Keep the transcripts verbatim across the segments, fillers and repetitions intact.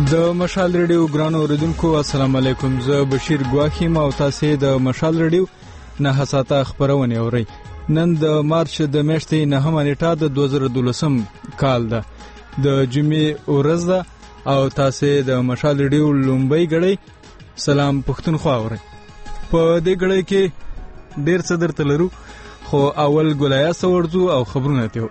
د مشال ریډیو ګرانو اوریدونکو السلام علیکم. زه بشیر ګواخیم او تاسو د مشال ریډیو نه ساته خبرونه اورئ. نن د مارچ د میاشتې نهمه نیټه د دوه زره دولسم کال ده. د جمعې ورځ ده او تاسو د مشال ریډیو لومبۍ غړي سلام پښتونخوا اورئ. په دې غړي کې ډیر څه درته لرو، خو اول ګولیا سورځو او خبرونه ته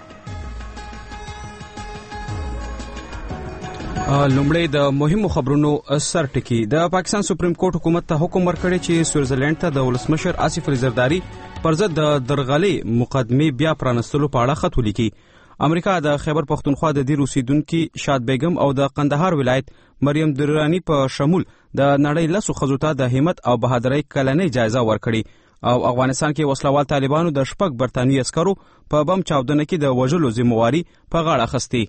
لومړی د مهمو خبرونو سر ټکی. د پاکستان سپریم کورټ حکومت ته حکم ورکړی چې سویټزرلند ته د ولسمشر آصف علي زرداری پر ضد د درغلۍ مقدمې بیا پرانستلو په اړه خط ولیکي. امریکا د خیبر پختونخوا د دیر اوسیدونکي شاد بیگم او د قندهار ولایت مریم درانی په شمول د نړۍ لسو ښځو ته د همت او بهادرۍ کلنۍ جایزه ورکړي او افغانستان کې وسلوال طالبانو د شپږ برتانوي عسکرو په بم چاودنه کې د وژلو ذمہواري په غاړه اخیستې.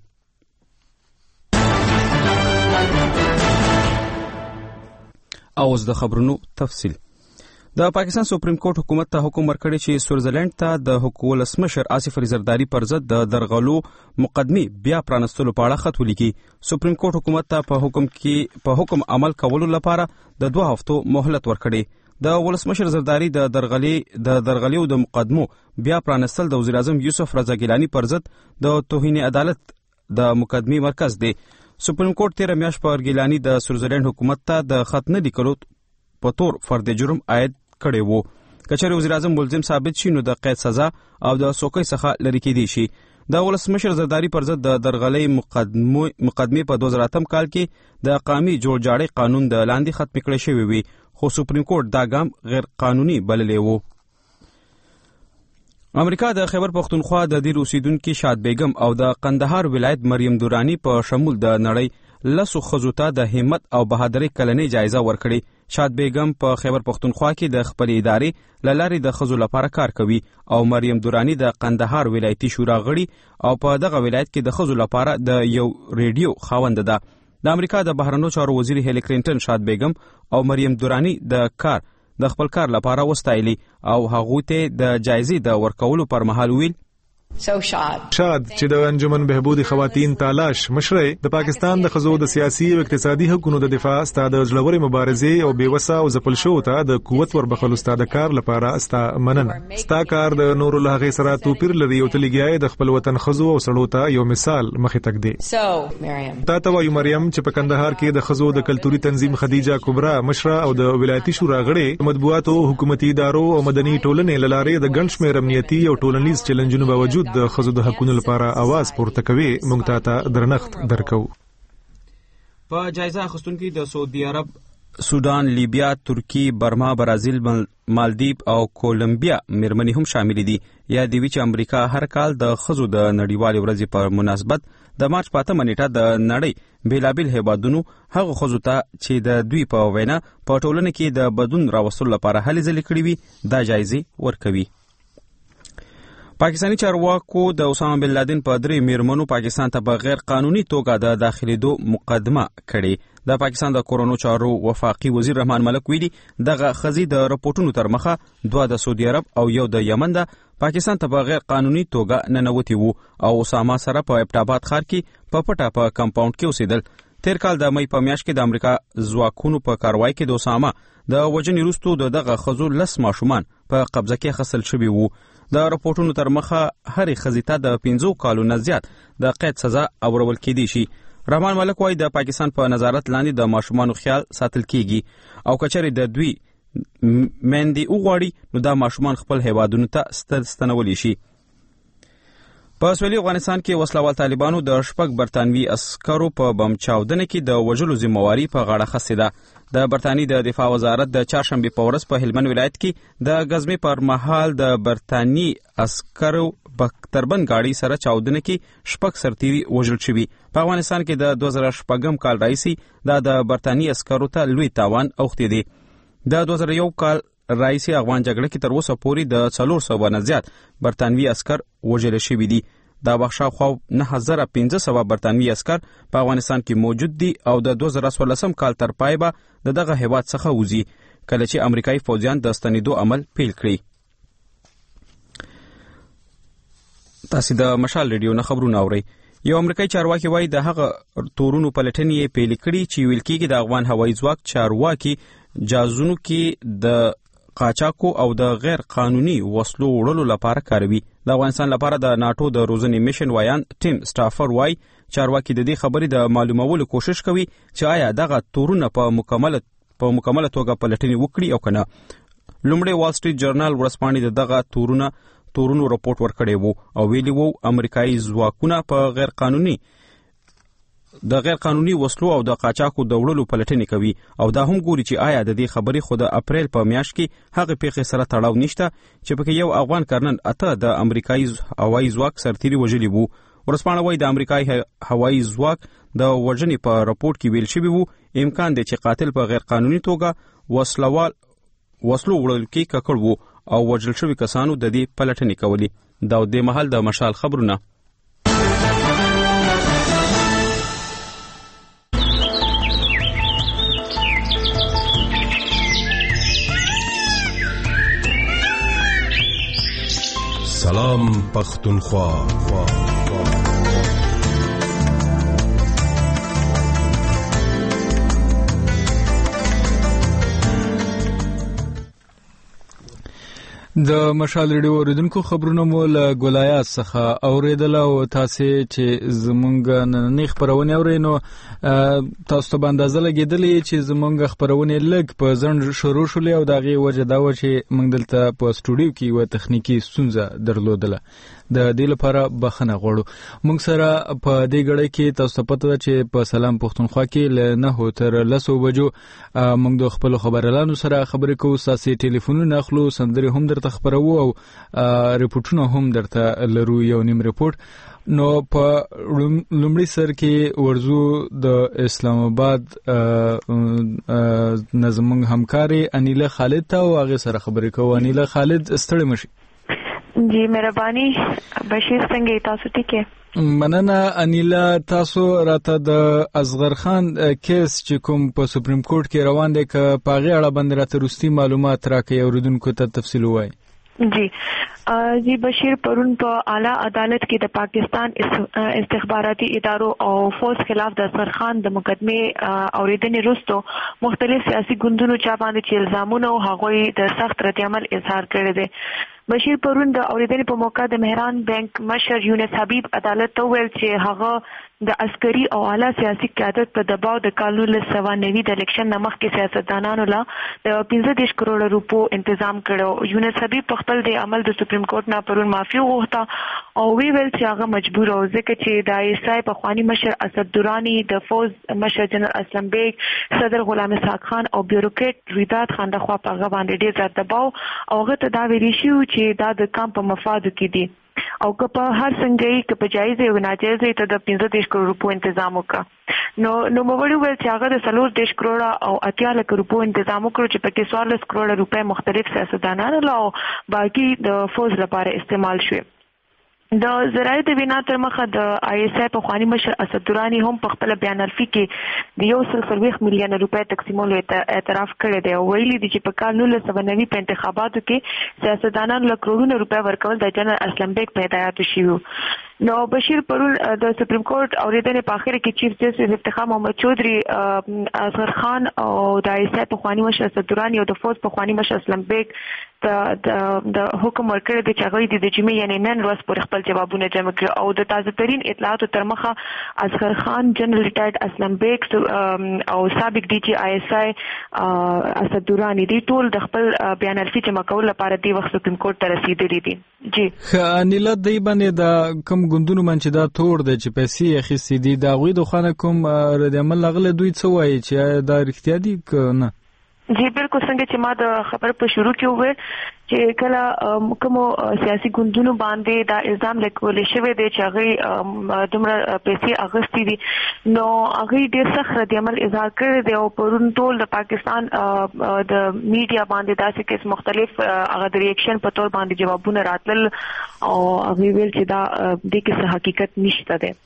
اوس د خبرونو تفصیل. د پاکستان سپریم کورټ حکومت ته حکم ورکړی چې سویټزرلند ته د ولسمشر آصف علي زرداری پر ضد د درغلو مقدمې بیا پرانستلو په اړه خط ولیکي. سپریم کورټ حکومت ته په حکم کې په حکم عمل کولو لپاره د دوه هفتو مهلت ورکړي. د ولسمشر زرداری د درغلې د درغلیو د مقدمو بیا پرانستل د وزیر اعظم یوسف رضا ګیلانی پر ضد د توهین عدالت د مقدمې مرکز دی. سپریم کورټ تیر میاشت پر ګیلانی د سویټزرلند حکومت ته د خط نه لیکلو په تور فرد جرم عاید کړی وو. کچېرې وزیر اعظم ملزم ثابت شي نو د قید سزا او د سوکۍ څخه لرې کېدی شي. د ولسمشر زرداری پر ضد د درغلۍ مقدمې په دوه زره اتم کال کې د قامي جوړجاړي قانون د لاندې ختم کړی شوی وي، خو سپریم کورټ دا ګام غیر قانوني بللی وو. امریکا د خیبر پختونخوا د دیر اوسیدونکي شاد بیگم او د قندهار ولایت مریم درانی په شمول د نړۍ لسو ښځو ته د همت او بهادرۍ کلنۍ جایزه ورکړي. شاد بیگم په خیبر پختونخوا کې د خپل ادارې له لارې د ښځو لپاره کار کوي او مریم درانی د قندهار ولایتي شورا غړي او په دغه ولایت کې د ښځو لپاره د یو ریډیو خاوند ده. د امریکا د بهرنیو چارو وزیر هیلی کلینټن شاد بیگم او مریم درانی د کار د خپل کار لپاره وستایلی او هغوی ته د جایزې د ورکولو پر مهال ویل So شاد شاد چې د انجمن بهبود خواتین تالاش مشري د پاکستان د خزو د سیاسي او اقتصادي حقوقو د دفاع ستاد ځلوري مبارزې او بیوسا او زپل شو ته د قوت وربخلو ستاد کار لپاره استا مننه. ستا کار د نور الله غي سره توپیر لري او تلګیای د خپل وطن خزو او سړو ته یو مثال مخې تک دی. So مریم تا ته وایو مریم چې په کندهار کې د خزو د کلتوري تنظیم خدیجه کبرا مشره او د ولایتي شورا غړي مطبوعاتو حکومتي ادارو او مدني ټولنې لاره د ګڼ شمېر امنیتي او ټولنیز چیلنجونو باوجود د خزو د حقوقو لپاره आवाज پورته کوي. موږ ته درنښت درکو. په جایزه اخیستونکو د سعودي عرب، سودان، لیبیا، ترکی، برما، برازیل، مالدیپ او کولمبیا میرمنې هم شامل دي. یا دی چې امریکا هر کال د خزو د نړیوالې ورځې په مناسبت د مارچ په اتمه نیټه د نړۍ بیلابیل هیوادونو هغه خزو ته چې د دوی په وینا په ټولنه کې د بدلون راوستلو لپاره هلې ځلې کړې وي دا جایزې ورکوي. پاکستانی چارواکو د اسامه بن لادن په درې میرمنو پاکستان ته په غیر قانوني توګه د داخليدو مقدمه کړې. د پاکستان د کورونو چارو وفاقي وزیر رحمان ملک ویلي دغه خزي د رپورټونو تر مخه دوه د سعودي عرب او یو د یمن د پاکستان ته په غیر قانوني توګه ننوتي وو او اسامه سره په ابټاباد ښار کې په پټه په کمپاوند کې اوسېدل. تیر کال د مې په میاشت کې د امریکا ځواکونو په کاروای کې د اسامه د وژنې وروسته د دغه خزو لس ماشومان په قبضه کې اخیستل شوي وو. د رپورټونو تر مخه هرې ښځې ته د پنځو کالو نه زیات د قید سزا اورول کېدی شي. رحمان ملک وایي د پاکستان په نظارت لاندې د ماشومانو خیال ساتل کیږي او کچېرې د دوی مېندې وغواړي نو دا ماشومان خپل هیوادونو ته ستنولی شي. په سویلي افغانستان کې وسلوال طالبانو د شپږ برتانوي عسکرو په بم چاودنه کې د وژلو ذمہواري په غاړه اخیستې ده. د برتانیې د دفاع وزارت د چهارشنبې په ورځ په هلمند ولایت کې د غزمې پر مهال د برتانیې عسکرو په تربن گاډي سره چاودنه کې شپږ سرتیري وژل شوي. په افغانستان کې د دوه زره شپږم کال راهیسې دا د برتانیې عسکرو ته لوی تاوان اوښتی دی. د دوه زره یو کال راهیسې افغان جګړه کې تر اوسه پورې د څلور سوه نه زیات برتانوي عسکر وژل شوي دي. دا وخت شاوخوا نهه زره پنځه سوه برتانوي عسکر په افغانستان کې موجود دي او د دوه زره څوارلسم کال تر پای به د دغه هیواد څخه وځي کله چې امریکایي فوجیان د ستنېدو عمل پیل کړي. تاسو د مشال ریډیو نه خبرونه اورئ. یو امریکایي چارواکي وایي د هغه تورونو پلټنې یې پیل کړي چې ویل کېږي د افغان هوایي ځواک چارواکي جازونو کې د قاچاقو او د غیر قانوني وسلو وړلو لپاره کاروي. د افغانستان لپاره د ناتو د روزنې میشن وایان ټیم سټافر وایي چارواکي د دې خبرې د معلومولو کوشش کوي چې آیا دغه تورونه په مکمل په مکمله توګه پلټنې وکړي او کنه. لومړی وال سټریټ جرنال ورځپاڼې دغه تورونه تورونو راپورټ ورکړی وو او ویلي وو امریکایي ځواکونه په غیر قانوني د غیر قانوني وسلو او د قاچاقو د وړلو پلټنې کوي او دا هم ګوري چې آیا د دې خبرې خو د اپریل په میاشت کې هغه پیښې سره تړاو نشته چې پکې یو افغان کرنل اته د امریکایي هوایي ځواک سرتیري وژلي وو. ورځپاڼه وایي د امریکایي هوایي ځواک د وژنې په راپورټ کې ویل شوی وو امکان دی چې قاتل په غیر قانوني توګه وسلوال وسلو وړل کې ککړ وو او وژل شوي کسانو د دې پلټنې کولې. دا د محل د مشال خبرونه. سلام پختونخوا. د مشال ریډیو اوریدونکو خبرونه مو له ګولایات څخه اوریدل او تاسو چې زمونږ نننۍ خبرونه اورئ نو تاسو ته اندازه لګیدلې چې زمونږ خبرونه لږ په ځنډ شروع شولې او دغه وجه دا و چې موږ دلته په سټوډیو کې یو تخنیکی ستونزه درلودله. د دې لپاره بخښنه غواړو. موږ سره په دې غړې کې تاسو ته پته ده چې په سلام پښتونخوا کې له نه تر لسو بجو موږ د خپل خبرلانو سره خبرې کوو. ساسي ټلیفونونه اخلو، سندري هم درته خبرو او ریپورتونه هم درته لرو، یو نیم ریپورت. نو په لومړي سر کې ورزو د اسلام آباد نظم همکاري انیله خالد ته او هغه سره خبرې کوو. انیله خالد ستړي مشي. جی مهرباني. بشیر څنګه تاسو ټیک یې؟ مننه انیله. تاسو راته د اصغر خان کیس چې کوم په سپریم کورټ کې روان دی که په هغې اړه باندې راته وروستي معلومات راکړئ اوریدونکو ته تفصیل ووایئ. جی جی بشیر پرون په اعلی عدالت کې د پاکستان استخباراتي ادارو او فوج خلاف د اصغر خان د مقدمه اوریدنې وروسته مختلف سیاسي ګوندونو چا باندې چې الزامونه او هغوی د سخت رد عمل اظهار کړی دی. بشیر پرون د اوریدنې په موقع د مهران بانک مشر یونس حبیب عدالت ته ویل چې هغه د عسکري او اعلی سیاسي قیادت په دباو د کالو له سوا نوي د الیکشن نمخ کې سیاستدانانو لا د پنځه دېرش کروڑ روپو تنظیم کړو. یونس حبیب په خپل د عمل د سپریم کورټ نه پرون معافي وغوښته او وی ویل چې هغه مجبور او ځکه چې د آی اس آی په خواني مشر اسد دورانی، د فوز مشر جنرال اسلم بیگ، صدر غلام اسحاق خان او بیوروکریټ ریدات خان د خوا په هغه باندې ډیر زیات دباو او هغه ته دا ویل شي چې دا د کام په مفاد کې دي او که په هر څنګه کې په جایزه او ناجایزه ته د پنځه دېرش کروڑ روپو تنظیم وکړه. نو نو موږ ویل چې هغه د څلور دېرش کروڑ او اتیا لک روپو تنظیم وکړو چې پکې څوارلس کروڑ روپے مختلف سیاستدانانو لا او باقي د فوز لپاره استعمال شوه. د زراعت د وینا تر مخه د آی اس آی په خواني مشر اسد دورانی هم په خپل بیانرفي کې د یو سل څلوېښت میلیون روپے تقسیمولو اعتراف کړی دی او ویلي دی چې په کال نولس سوه نوي په انتخاباتو کې سیاستدانانو له کروڑونو روپے ورکول د جنرال اسلم بیگ په هدایاتو شوي. نو بشیر پرون د سپریم کورټ اوریدنې په اخر کې چیف جسټس افتخار محمد چودھری اصغر خان او د آی اس آی په خواني مشر اسد دورانی او د فوز په خواني مشر اسلم بیگ د د حکم ورکړی دی چې هغوی د جمعې یعنې نن ورځ پورې خپل جوابونه جمع کړي او د تازه ترین اطلاعاتو تر مخه اصغر خان، جنرال ریټایرډ اسلم بیگ او سابق ډي جي آی اس آی اسد دورانی دی ټول د خپل بیانرفي جمع کولو لپاره دی وخت سپریم کورټ ته رسیدلي دي. جی انیله دی باندې د کوم ګوندونو باندې دا تور دی چې پیسې اخیستې دي د هغوی د خوا کوم رد عمل هغه دوی څه وایي چې دا رښتیا دي که نه؟ جی بالکل څنګه چې ما د خبر په شروع کې وویل چې کله کوم سیاسي ګوندونو باندې دا الزام لګول شوی دی چې هغه دومره پیسې اخیستې دي نو هغه ډېر سخت رد عمل اظهار کړی دی او پرون ټول د پاکستان د میډیا باندې داسې کیس مختلف هغه د ریاکشن په تور باندې جوابونه راتلل او هغه ویل چې دا د کیسه حقیقت نشته دی.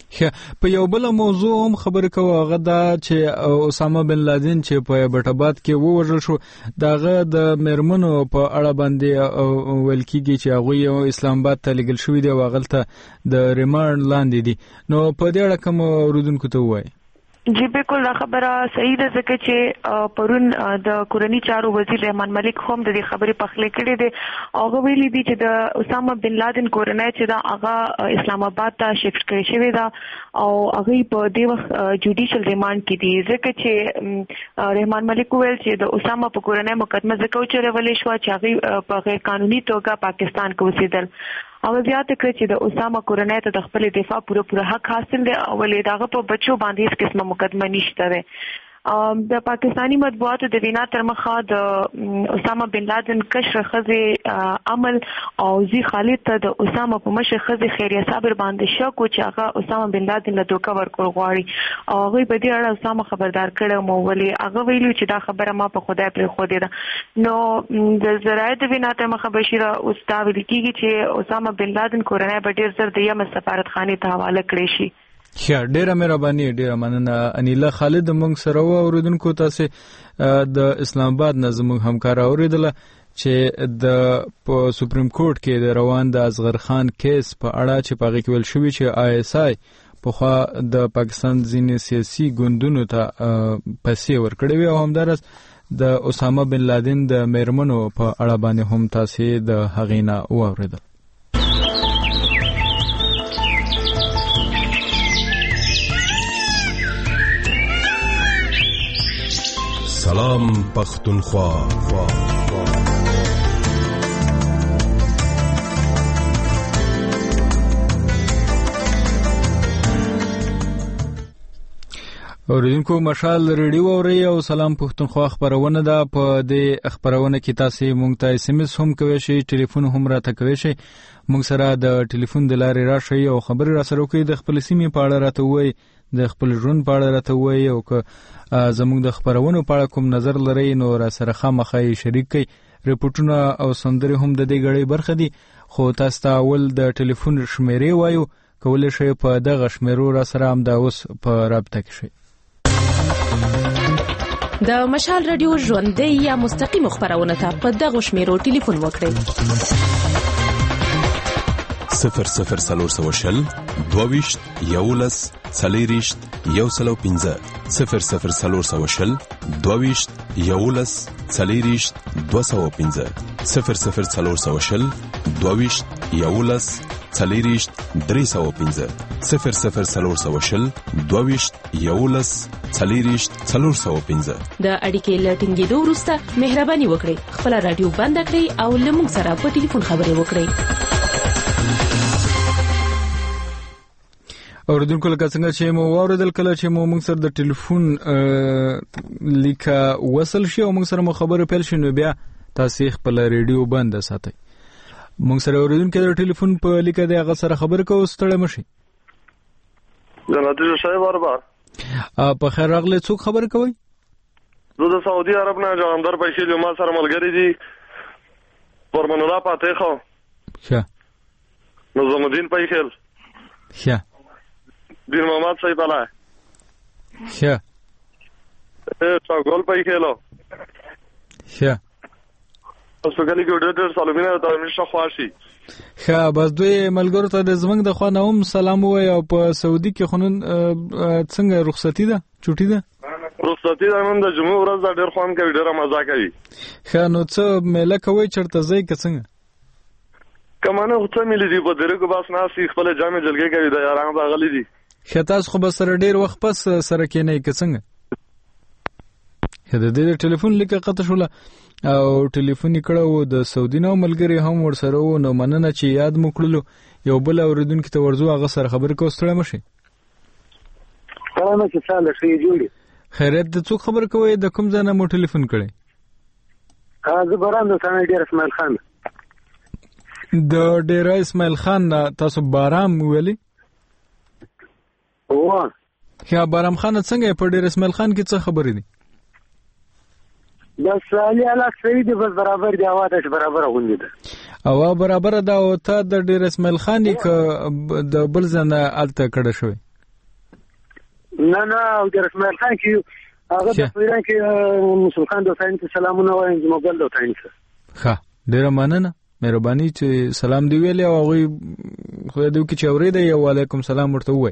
په یو بل موضوع هم خبرې کوو، هغه دا چې اسامه بن لادن چې په بټاباد کې ووژل شو، داغه د میرمنو په اړه باندې ویل کېږي چې هغه یو اسلام آباد ته لګل شوی دی او هغه د ریمانډ لاندې دي. نو په دې اړه کوم اوریدونکو ته وایي؟ جی بالکل دا خبره صحیح ده، ځکه چې پرون د کورنی چارو وزیر رحمان ملک هم د دې خبرې پخلی کړې ده. هغه ویلي دي چې د اسامه بن لادن کورنۍ چې دا هغه اسلام آباد ته شفټ کړی شوی ده او هغه په دې وخت جوډیشل ریمانډ کې دي، ځکه چې رحمان ملک ویل چې د اسامه په کورنۍ مقدمه ځکه چلولې شو چې هغه په غیر قانوني توګه پاکستان کې اوسېدل. او زیاته کړ چې د اسامه کورنۍ ته د خپل دفاع پوره پوره حق حاصل دی او ولې داغه په بچو باندې هیڅ قسمه مقدمه نشته ده. د پاکستانی مطبوعاتو د وینا تر مخه د اسامه بن لادن کشر خزه عمل او زی خالد ته د اسامه په مشر خزه خیریه صابر باندې شک او چې هغه اسامه بن لادن له دوکا ورکول غواړي او هغه په دې اړه اسامه خبردار کړو مو ولې هغه ویلو چې دا خبره ما په خدای پر خو دې ده. نو د زراعت د وینا تر مخه بشیره استاد لیکي چې اسامه بن لادن کورنۍ په ډیر زر د یم سفارتخانه ته حواله کړی شي. خیا ډیره مهرباني، ډیره مننه انیلا خالد. موږ سره و اوریدونکو تاسو د اسلام آباد نظم همکار اوریدل چې د په سپریم کورټ کې د روان د اصغر خان کیس په اړه چې پاغي کې ویل شوی چې آی اس آی په خوا د پاکستان ځینې سیاسي ګوندونو ته پیسې ورکړې وي او همدارس د اسامه بن لادن د میرمنو په اړه باندې هم تاسو د هغینا اوریدل. سلام پختونخوا. اوریدونکو مشال ریډیو اوري او سلام پختونخوا خبرونه ده. په دې خبرونه کې تاسو مونږ ته اس ام اس هم کوي شي، ټلیفون هم راته کوي شي. مونږ سره د ټلیفون د لارې راشي او خبري را سره کوي، د خپل سیمې په اړه راته وایي، د خپل ژوند په اړه راته وایي او که زموږ د خبرونو په اړه کوم نظر لري نو را سره خامخا شریک کړئ. ریپورتونه او سندري هم د دې غړي برخه دي، خو تاسو ته اول د ټلیفون شمیرې وایو، کولای شئ په دغه شمیرو را سره هم دا اوس په رابطه کې شئ. د مشال رادیو ژوندۍ یا مستقیم خبرونه ته په دغه شمیرو ټلیفون وکړئ. صفر صفر سلور سوشل دوویشت یولس څلېریشت یو سلو پنځه صفر صفر سلور سوشل دوویشت یولس څلېریشت دوه سوه پنځه صفر صفر سلور سوشل دوویشت یولس څلېریشت درې سوه پنځه صفر صفر سلور سوشل دوویشت یولس څلېریشت څلور سوه پنځه. د اړیکې لټینګېدو وروسته مهرباني وکړئ خپل رادیو بند کړئ او له موږ سره په ټلیفون خبرې وکړئ. اوریدونکو لکه څنګه چې مو واردل کله چې مو موږ سره د ټلیفون لیکه وصل شي او موږ سره مو خبرې پیل شي نو بیا تاسو خپل ریډیو بند ساتئ. موږ سره اوریدونکو د ټلیفون په لیکه د هغه سره خبرې کوو، ستړی مشي. جناب صاحب بار په خیر راغلی، څوک خبرې کوي؟ زه د سعودي عرب نه جهاندار پیسې له ما سره ملګری دي پرمن الله پاتې خو ښه نظام الدین پیخل ښه دین محمد صاحب الله ښه څنګه پای کېلو ښه اوس په کلی کې ډېر سلامونه ته همیشه خواشي. ښه بس دوی ملګرو ته د زمنګ د خوا نه هم سلام وایي او په سعودي کې خونن څنګه رخصتي ده چوټي ده رخصتي ده نن د جمعې ورځ ده، ډېر خوان کوي، ډېر مزه کوي. ښه نو څه میله کوي چرته ځای که څنګه؟ کمانه خو څه ملي دي په درېګو بس ناسي خپل جامې جلګې کوي د یاران راغلي دي. ښه تاسو خو به سره ډېر وخت پس سره کېنئ که څنګه؟ ښه د دې د ټلیفون لیکه قطع شوله او ټلیفون یې کړی و د سعودي نه ملګري هم ورسره وو. نو مننه چې یاد مو کړلو. یو بل اورېدونکي ته ورځو، هغه سره خبرې کوو، ستړی مه شئ. سلامه چې ساله ښې جوړې. خیریت د څوک خبرې کوئ؟ د کوم ځای نه مو ټلیفون کړی؟ زه باران د ثاني ډېر اسماعیل خان. د ډېره اسماعیل خان تاسو بارام ویلي؟ وه ښه بارام خان څنګه په ډېر اسماعیل خان کې څه خبرې دي؟ بس علي علاق صحیح دی، بس برابر دی، هوا داسې برابره غوندې ده. هوا برابره ده او ته د ډېر اسماعیل خان یې که د بل ځای نه هلته کډه شوی؟ نه نه او د رسمال خان کې هغه د پیران کې مسلمان خان د ساين ته سلامونه وایم زما بل د تاین څه ښه ډیره مننه مهرباني چې سلام دی ویلې او هغه خو دې کې چې اورېده یو علیکم سلام ورته وای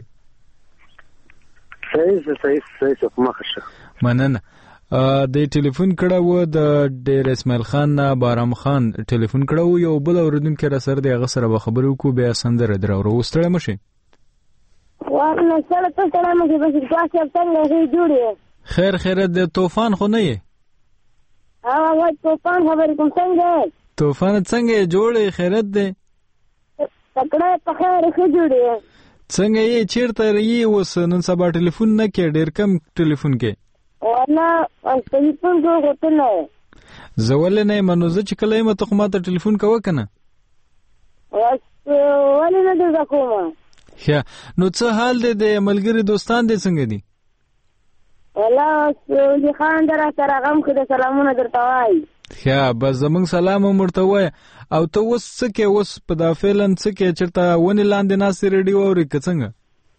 صحیح صحیح صحیح مخشه مننه د ټلیفون کړه و د ډیر اسماعیل خان نه بارام خان ټلیفون کړه و یو بل اوریدونکو را سره د هغه سره به خبرو کو بیا سندره درو وستړی مشه وانا سره ته سره مې به څه څنګه هي جوړه خیر خیر د طوفان خو نه یې ها وای طوفان خبر کوم څنګه طوفان څنګه جوړه خیرت ده تکړه په خیر خو جوړه څنګه یې چیرته یې وس نن سبا ټلیفون نه کې ډیر کم ټلیفون کې وانا ټلیفون کو غوته نه زول نه منوزه چې کله یې مته خو ماته ټلیفون کوه کنه واس ولې نه ده کومه یا نو څه حال دی د ملګری دوستان دې څنګه دي والله سولي خان در سره غم خو د سلامونه درته وای یا بس زمون سلام مرته وای او ته وس څه کې وس په دا فعلن څه کې چرته ونی لاندې ناس ریډیو اوري څنګه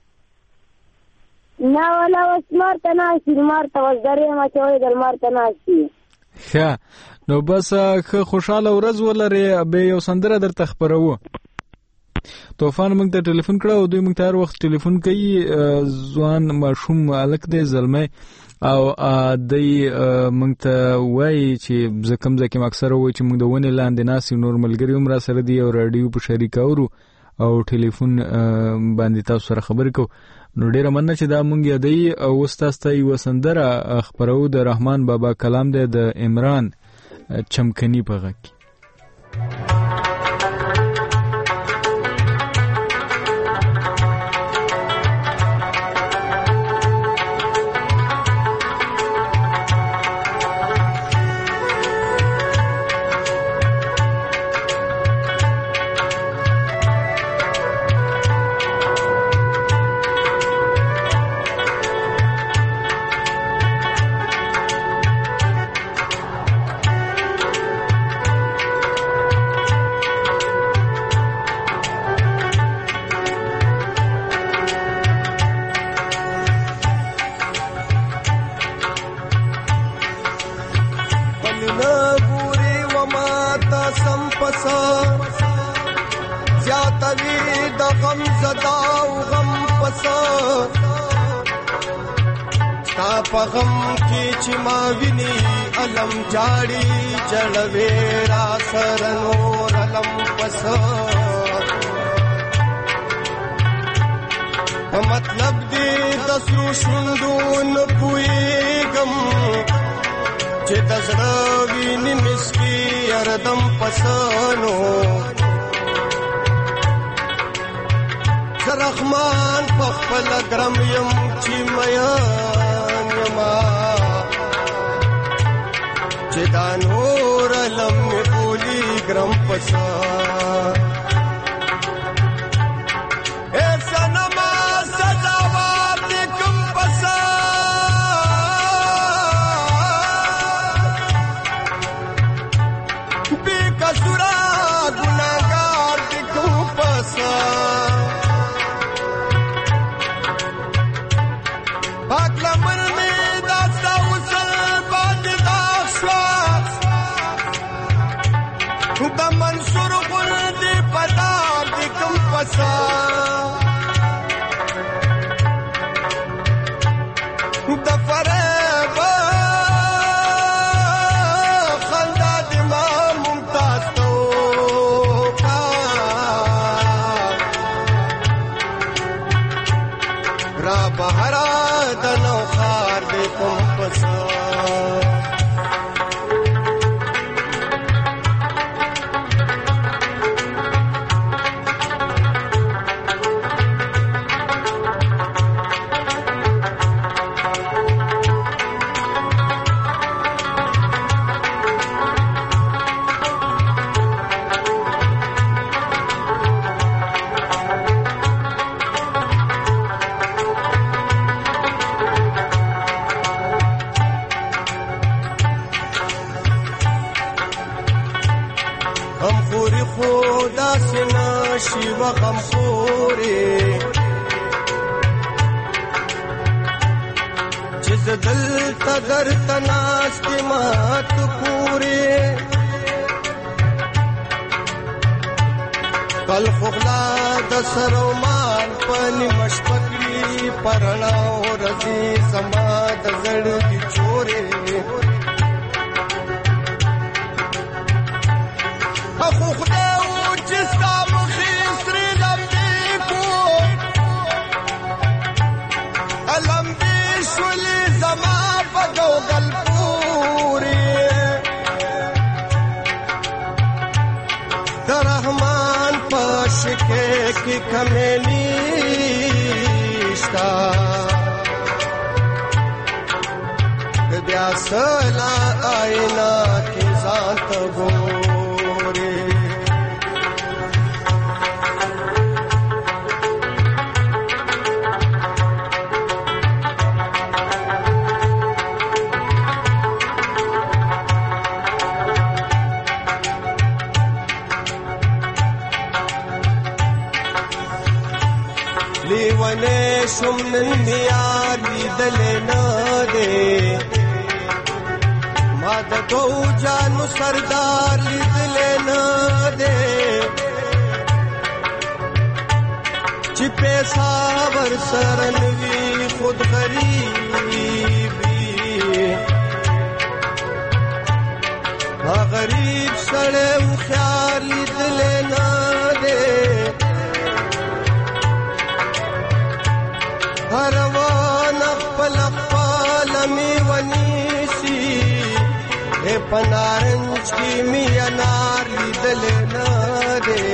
نه ولا وس مرته ناشي مرته وس درې ما چوي در مرته ناشي یا نو بس خوشاله ورځ ولري به یو سندره درته خبرو طوفان موږ ته ټلیفون کړو دوی موږ ته هر وخت ټلیفون کوي ځوان ماشوم الک دی زلمه او دای موږ ته وایي چې زکم زکم اکثر وایي چې موږ د ونې لاندې ناس نور ملګری هم را سره دی او رادیو په شریک اورو او ټلیفون باندې تاسو سره خبرې کو نو ډیره مننه چې دا موږ یادی او واستاسته یو سندره خبرو د رحمان بابا کلام دی د عمران چمکنی په غږ مطلب دې د سرو شوندون پويګم چې د زړه وینې مسکی اردم پسانو زرخمان په خپل ګرم يم چې میا نما چې دا نور لم بولی ګرم پسان دلته درته ناست ما تو پورې کل خغلا د سرومان پنی مشپکلی پرنا ورځي زما د زړګي چورې اخو خدای او چې ستا مخې سرې لمبې کو لمبې شولې زما په ګوګل پورې د رحمان په شکې کې کمېلی شتا بیا سلا آئینه کې ځان ته ګورې لیوانه شم نن میار لیدل نه دے ما د دو جانو سردار لیدل نه دے چې پیسا ور سرنوي خود غریبی ما غریب سړی و خیال لیدل نه دے هروان خپل خپل می ونیسی اے پنارنج کی می انار لیدل نه دے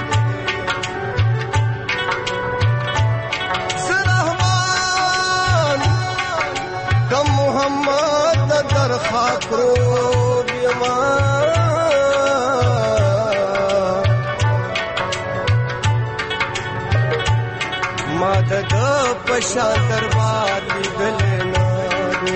سرحمان کم محمد در خاکرو بیمان ما د پشان دربار لیدل نه دے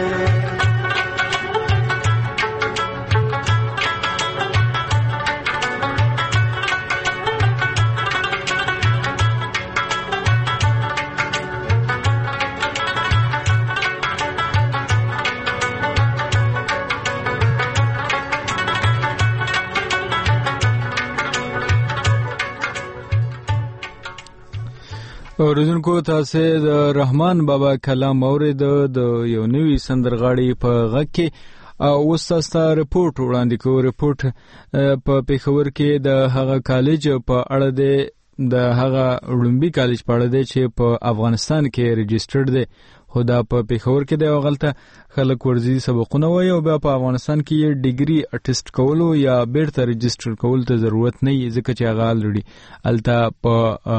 اوریدونکو تاسو د رحمان بابا کلام اورید د یو نوی سندرغاړي په غږ کې او وساستا رپورټ وړاندې کوي رپورټ په پیښور کې د هغه کالج په اړه دی د هغه اولمپي کالج په اړه دی چې په افغانستان کې ريجسترډ دی خو دا په پیښور کې دی غلطه خلک ورزي سبقونه وایي او بیا په افغانستان کې یې ډیګري اټیسټ کولو یا بیرته ريجستر کول ته ضرورت نه یې ځکه چې هغه الریډي الته په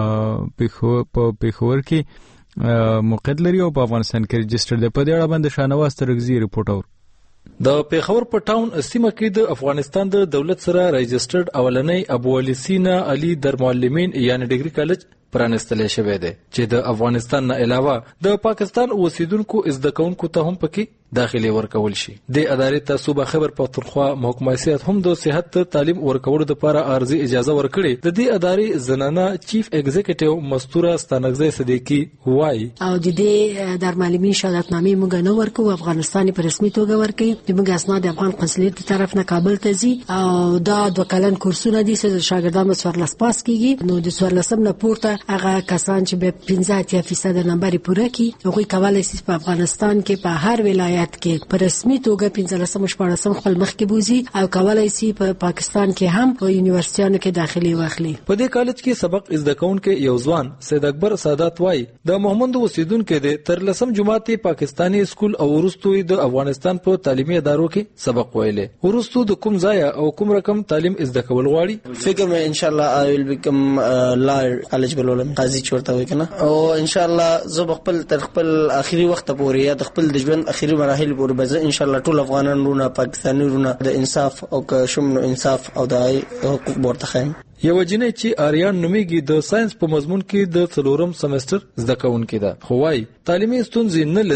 پیښور په پیښور کې موقعیت لري او په افغانستان کې ريجستر دی په دې اړه باندې شانواز ترغزي رپورټ اور د پیښور په ټاون سیمه کې د افغانستان د دولت سره ريجسترډ اولنۍ ابو علي سینا علي درمعلمین یعنی ډیګري کالج پرانستل شوی دی چې د افغانستان نه علاوه د پاکستان اوسیدونکو زده کوونکو ته هم پکې داخلي ورکول شي د ادارې ته صوبه خبر پختونخوا محکمه صحت هم د صحت تعلیم ورکوړو لپاره عارضی اجازه ورکړي د دې ادارې زنانه چیف ایگزیکټیو مستوره ستانګزی صدیقی وایي او د دې درمعلمین شهادتنامې موږ نه ورکو افغانستان په رسمي توګه ورکړي د موږ اسناد افغان قونسلیت طرف نه کابل ته ځي او دا د کلن کورسونه دي چې شاګردانو سورلس پاس کیږي نو د سورلسم نه پورته هغه کسان چې به پنځه فیصد نمبر پوره کړي هغه کولای شي په افغانستان کې په هر ولایت کې په رسمي توګه پنځلسم شپږم خپل مخ کې بوزي او کولای شي په پاکستان کې هم په یونیورسيټونو کې داخلي واخلي په دې کالج کې سبق زده کوونکو یو ځوان سید اکبر سادات وای د محمد اوسیدونکو د تر لسم جماعتي پاکستاني سکول او ورستوي د افغانستان په تعلیمي ادارو کې سبق ویلې ورستو د کوم ځای او کوم رقم تعلیم زده کول غواړي فکر مې ان شاء الله I will become law eligible ولم قاضي چورته وای کنه او ان شاء الله زه خپل تر خپل اخري وخت پورې یا خپل د ژوند اخري مراحل پورې به ان شاء الله ټول افغانان رونه پاکستاني رونه د انصاف او شمن انصاف او د حقوق ورته خاين یو جنې چې آریان نومیږي د ساينس په مضمون کې د څلورم سمستر زده کوونکې ده خو وايي تعلیمي ستونزې نه لري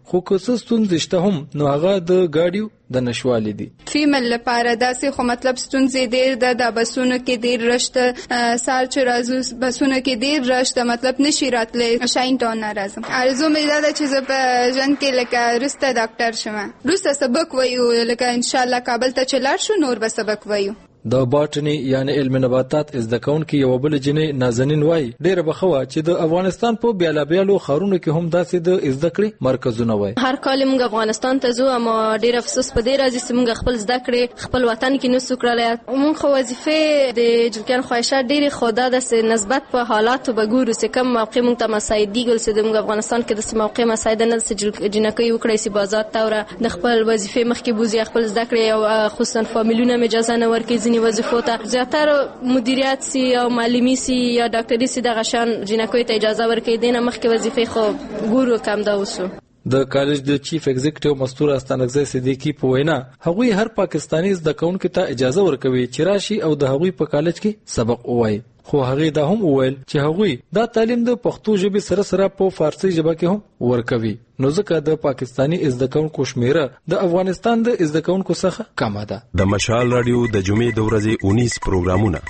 خو که څه ستونزې شته هم نو هغه د ګاډیو د نشوالي دي. فیمل لپاره داسې خو مطلب ستونزې ډېر ده د بسونو کې ډېر رش ده سهار چې راځو بسونو کې ډېر رش ده مطلب نشي راتلی شاین ټاون نه راځم. آرزو مې دا ده چې زه په ژوند کې لکه وروسته ډاکټر شم وروسته سبق وایو لکه انشاءالله کابل ته چې لاړ شو نور به سبق وایو. د باټنی یعنی علم نباتات زده کوونکې یو بل جنې نازنین وای ډیره بخوه چې د افغانستان په بیلابیلو خارونو کې هم داسې د زده کړې مرکزونه وای. هر کال موږ افغانستان ته ځو اما ډیر افسوس په دې راځي چې موږ خپل زده کړې خپل وطن کې نسو کړلای. موږ خو وظیفه د جلکان خواهشات ډیره خوده د نسبت په حالاتو بګورو چې کم موقع موږ ته مساعدي ګل چې د افغانستان کې د موقع مساعده نه چې جنکې وکړي چې بازار توره د خپل وظیفه مخکې بوزي خپل زده کړې او خصوصا فامیلونه اجازه نه ورکړي ځینې وظیفو ته زیاتره مدیریت سي او معلمي سي یا ډاکټري سي د غشان جنکوي ته اجازه ورکړي دینه مخکې وظیفه خو ګورو کم دا وسو. د کالج د چیف ایگزیکټیو مستور استانګزی صدیقی په وینا هغوی هر پاکستانی زده کوونکو ته اجازه ورکوي چې راشي او د هغوی په کالج کې سبق ووایي. خو هغه دا هم وویل چې هغوی دا تعلیم د پښتو ژبې سره سره په فارسی ژبه کې هم ورکوي نو ځکه د پاکستانی زده کوونکو شمیره د افغانستان د زده کوونکو څخه کمه ده. د مشال رادیو د جمعې د ورځې اونیس پروګرامونه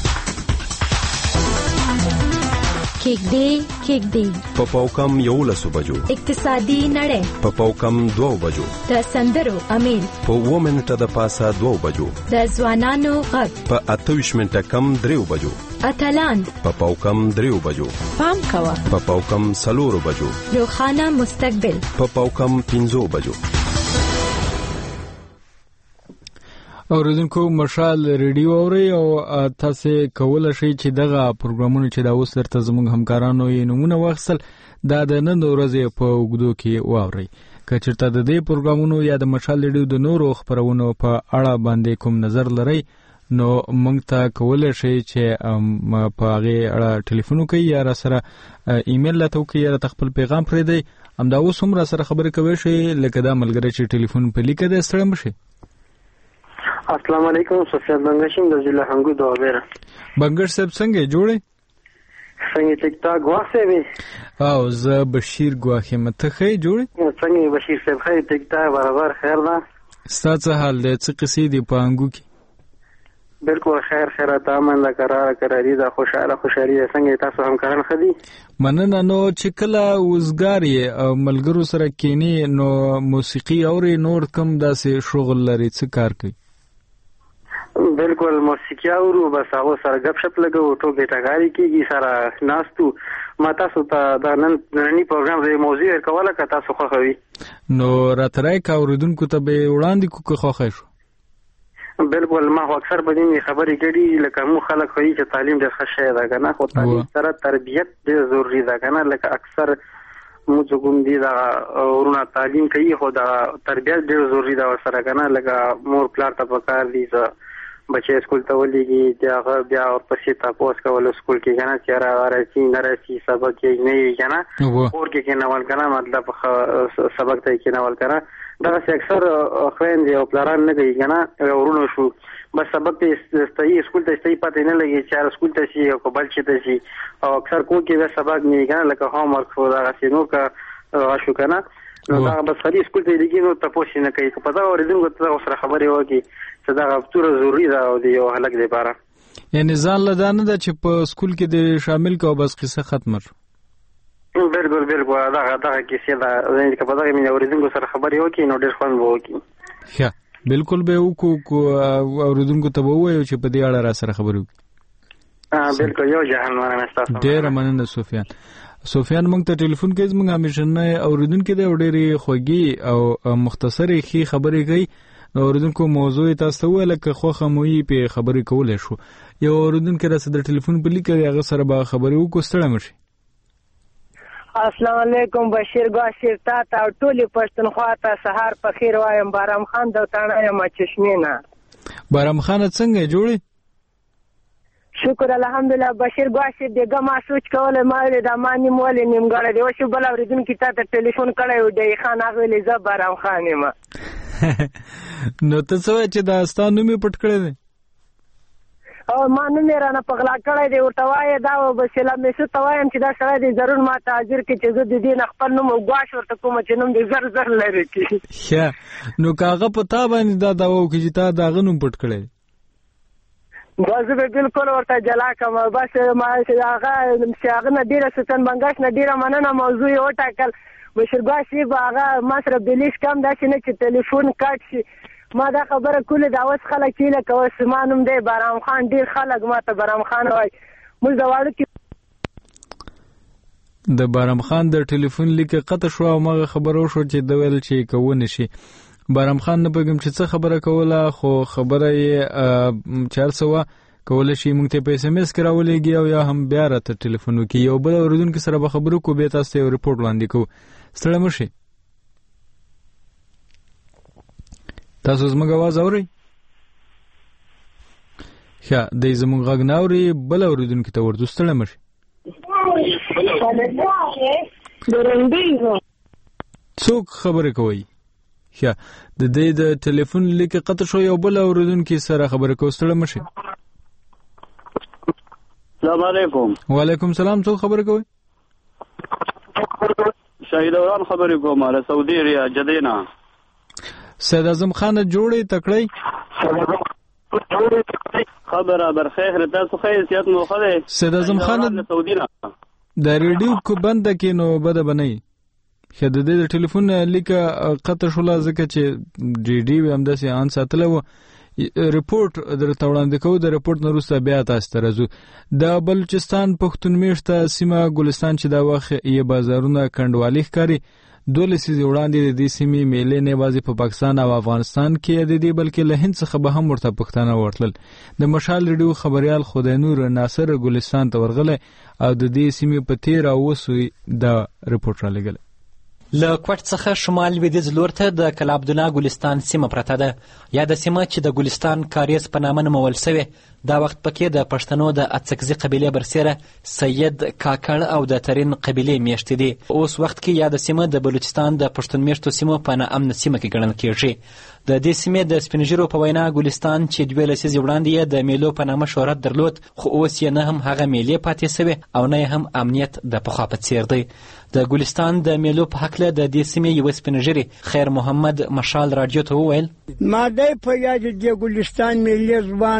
کېک دی کېک دی په پاوکم یولسو بجو اقتصادي نړۍ په پاوکم دوو بجو د سندرو امیل په اووه منټه د پاسه دوو بجو د ځوانانو غږ په اته ویشت منټه کم دریو بجو اتلان په پاوکم دریو بجو پام کوه په پاوکم څلورو بجو روښانه مستقبل په پاوکم پنځو بجو. اوریدونکو مشال ریډیو اوري او تاسو کولای شئ چې دغه پروګرامونه چې دا اوس درته زموږ همکارانو یې نمونه واخیستل دا د نن ورځې په اوږدو کې واورئ. که چېرته د دې پروګرامونو یا د مشال ریډیو د نورو خپرونو په اړه باندې کوم نظر لرئ نو موږ ته کولای شئ چې په هغې اړه ټلیفون وکړئ یا را سره ایمیل راته وکړئ یا راته خپل پیغام پرېږدئ. همدا اوس هم را سره خبرې کوی شئ لکه دا ملګری چې ټلیفون په لیکه دی ستړی مه شئ. السلام علیکم سفیان بنگشیم د ضلع هنګو د اوبره. بنگش صاحب څنګه جوړې؟ څنګه ټیک ټاک غواخې وي او زه بشیر غواخې مته خې جوړې څنګه بشیر صاحب خې ټیک ټاک برابر خیر ده. ستاسو حال دې څه قصې دی په انګو کې؟ بالکل خیر خیرات امن لا قرار قراری دا خوشاله خوشالي څنګه تاسو همکاران خدي مننه. نو چې کله وزګار یې ملګرو سره کینی نو موسیقي اوري نور کم داسې شغل لري څه کار کوي؟ بالکل موسیقي اورو بس هغه سره غپ شپ لګو ټوګه ټاګاری کیږي سره ناستو ما تاسو ته دا نن نننی پروګرام د موضوع کوله که تاسو خوښوي نو راترای کا اوریدونکو ته به وړاندې کو خوښ شو. بالکل ما اکثر په دې خبرې کړي لکه مو خلک وایي چې تعلیم ډېر ښه شی ده کنه خو تعلیم سره تربیت ډېر ضروری ده کنه لکه اکثر مو چې کوم دي دا ورونه تعلیم کوي خو دا تربیت ډېر ضروری ده ورسره کنه لکه مور پلار ته پکار دي چې بچي سکول ته ولېږي دا هغه بیا ورپسې تاسو کول سکول کې کنه چې راځي نه راځي سبق یې نه یې کنه اور کې کې نوال کنه مطلب سبق ته کې نوال کنه دا څه اکثر خويندې او پلاران نه کوي کنه ورونو شو بس سبق ته استای سکول ته استای پاتې نه لګي چې سکول ته شي او بل چې ته شي او اکثر کو کې سبق نه کنه لکه هوم ورک خو دا غسینو کا شو کنه نو دا بس خالي سکول ته لګي نو تاسو نه کوي په دا اوریدونکو ته سره خبرې وکي چې دا غوښتنه ضروری ده او دی یو هلک دی بارا یعنی ځان لدانه ده چې په سکول کې د شامل کو بس قصه ختمه شو. بالکل بالکل دا دا کیسه دا چې په دغه مینه اوریدونکو سره خبرې وکي نو ډېر خوند وکي. ښه بالکل به وکړو اوریدونکو ته ووایو چې په دې اړه را سره خبرې وکړي. اه بالکل یو جهان مننه تاسو. ډېر مننه سفیان. سفیان موږ ته ټلیفون کوي موږ همیشه اوریدونکو د ډېری خوږی او مختصری خي خبرې کوي. اوریدونکو موضوع تاسو ته ولکه خوخه موي په خبرې کولای شو یو اوریدونکو راځي د ټلیفون په لیکه هغه سره به خبرې وکړو ستړی مشي. السلام علیکم بشیر غاشیر تا ته ټولې پښتونخوا ته سهار په خیر وایم. بارام خان د تاڼه یم چشمینا. بارام خان څنګه جوړی؟ شکر الحمدلله. بشیر غاشیر دغه ما سوچ کوله ما د مانی مول نیمګړی دی او شو بل اوریدونکو ته ټلیفون کړی دی خان هغه لزه بارام خان یم. نو ته څه چې دا ستاسو نومې پټ کړی دی؟ او ما نه میرانه په غلا کړی دی ورته وایې دا وسیله میسو ته وایم چې دا سړی دی ضرور ما ته حاضر کړي چې زه د دې نه خپل نوم ګواښ ورته کوم چې نوم دې زر زر لرې کړي. ښه نو که هغه په تا باندې دا دعوه وکړي چې تا د هغه نوم پټ کړی بس زه به بالکل ورته جلا کړم. بس ما چې هغه چې هغه نه ډېره سوچن بنګاش نه ډېره مننه موضوع یې وټاکل. بشیرګاه صاحب هغه ما سره بلیس کم داسې نه چې ټلیفون کټ شي. ما دا خبره کولې دا اوس خلک چې لکه اوس ما نوم دی بارام خان ډېر خلک ما ته بارام خان وایي. موږ د واړو کې د بارام خان د ټلیفون لیکه قطع شو او مغه خبرو شو چې د ویل چې کوونه شي. بارام خان نه پګم چې څه خبره کوله خو خبره یې چار سوه کوله شي مونږ ته په اس ام اس کراولېږي او یا هم بیا راته ټلیفون وکړي. یو بل اوریدونکو سره به خبرو کو به تاسو ته یو ریپورت وړاندې کوو. ستړی مه شئ. تاسو زموږ اواز اورئ؟ ښه دی زموږ غږ نه اوري. بل اوریدونکي ته ورځو. ستړی مه شئ. څوک خبرې کوي؟ ښه د دې د ټلیفون لیکه قطع شو. یو بل اوریدونکي سره خبرې کوو. ستړی مه شئ. السلام علیکم. وعلیکم السلام. څوک خبرې کوي؟ شاهد اوران خبرې کوم له سعودي اریا جدې نه. سید اعظم خان جوړې تکړی خبره برخیر تاسو خیر سیاست مو خله. سید اعظم خان سعودي نه د ریډیو کو بند کې نو بده بنئ. خو د دې د ټلیفون لیکه قطع شو ځکه چې ډي ډي هم داسې ان ساتلو. ریپورت درته وړاندې کوو. د ریپورت نه وروسته بیا تاسو ته راځو. د بلوچستان پښتون میشته سیمه ګلستان چې دا وخت یې بازارونه کنډوالي ښکاري. دوه لسیزې وړاندې د دې سیمې میلې نه یوازې په پاکستان او افغانستان کې د دې بلکې له هند څخه به هم ورته پښتانه ورتلل. د مشال ریډیو خبريال خدای نور ناصر ګلستان ته ورغله او د دې سیمې په تیر او وسوي د ریپورت را لګل. له کوټ څخه شمال لویدیځ لور ته د کلا عبدالله ګلستان سیمه پرته ده. یا د سیمه چې د ګلستان کاریز په نامه نومول شوې. دا وخت پکې د پښتنو د اڅکزي قبیلې برسېره سید کاکړ او د ترین قبیلې میشتې دي. اوس وخت کې یا د سیمه د بلوچستان د پښتون میشتو سیمو په ناامنه سیمه کې ګڼل کېږي. د دې سیمې د سپینږیرو په وینا ګلستان چې دوه لسیزې وړاندې یې د میلو په نامه شهرت درلود خو اوس یې نه هم هغه میلې پاتې سوې او نه هم امنیت د پخوا په څیر دی. د ګلستان د میلو په هکله د دې سیمې یو سپینږیري خیر محمد مشال رادیو ته وویل ما دی په یاد د ګلستان میلې ځوان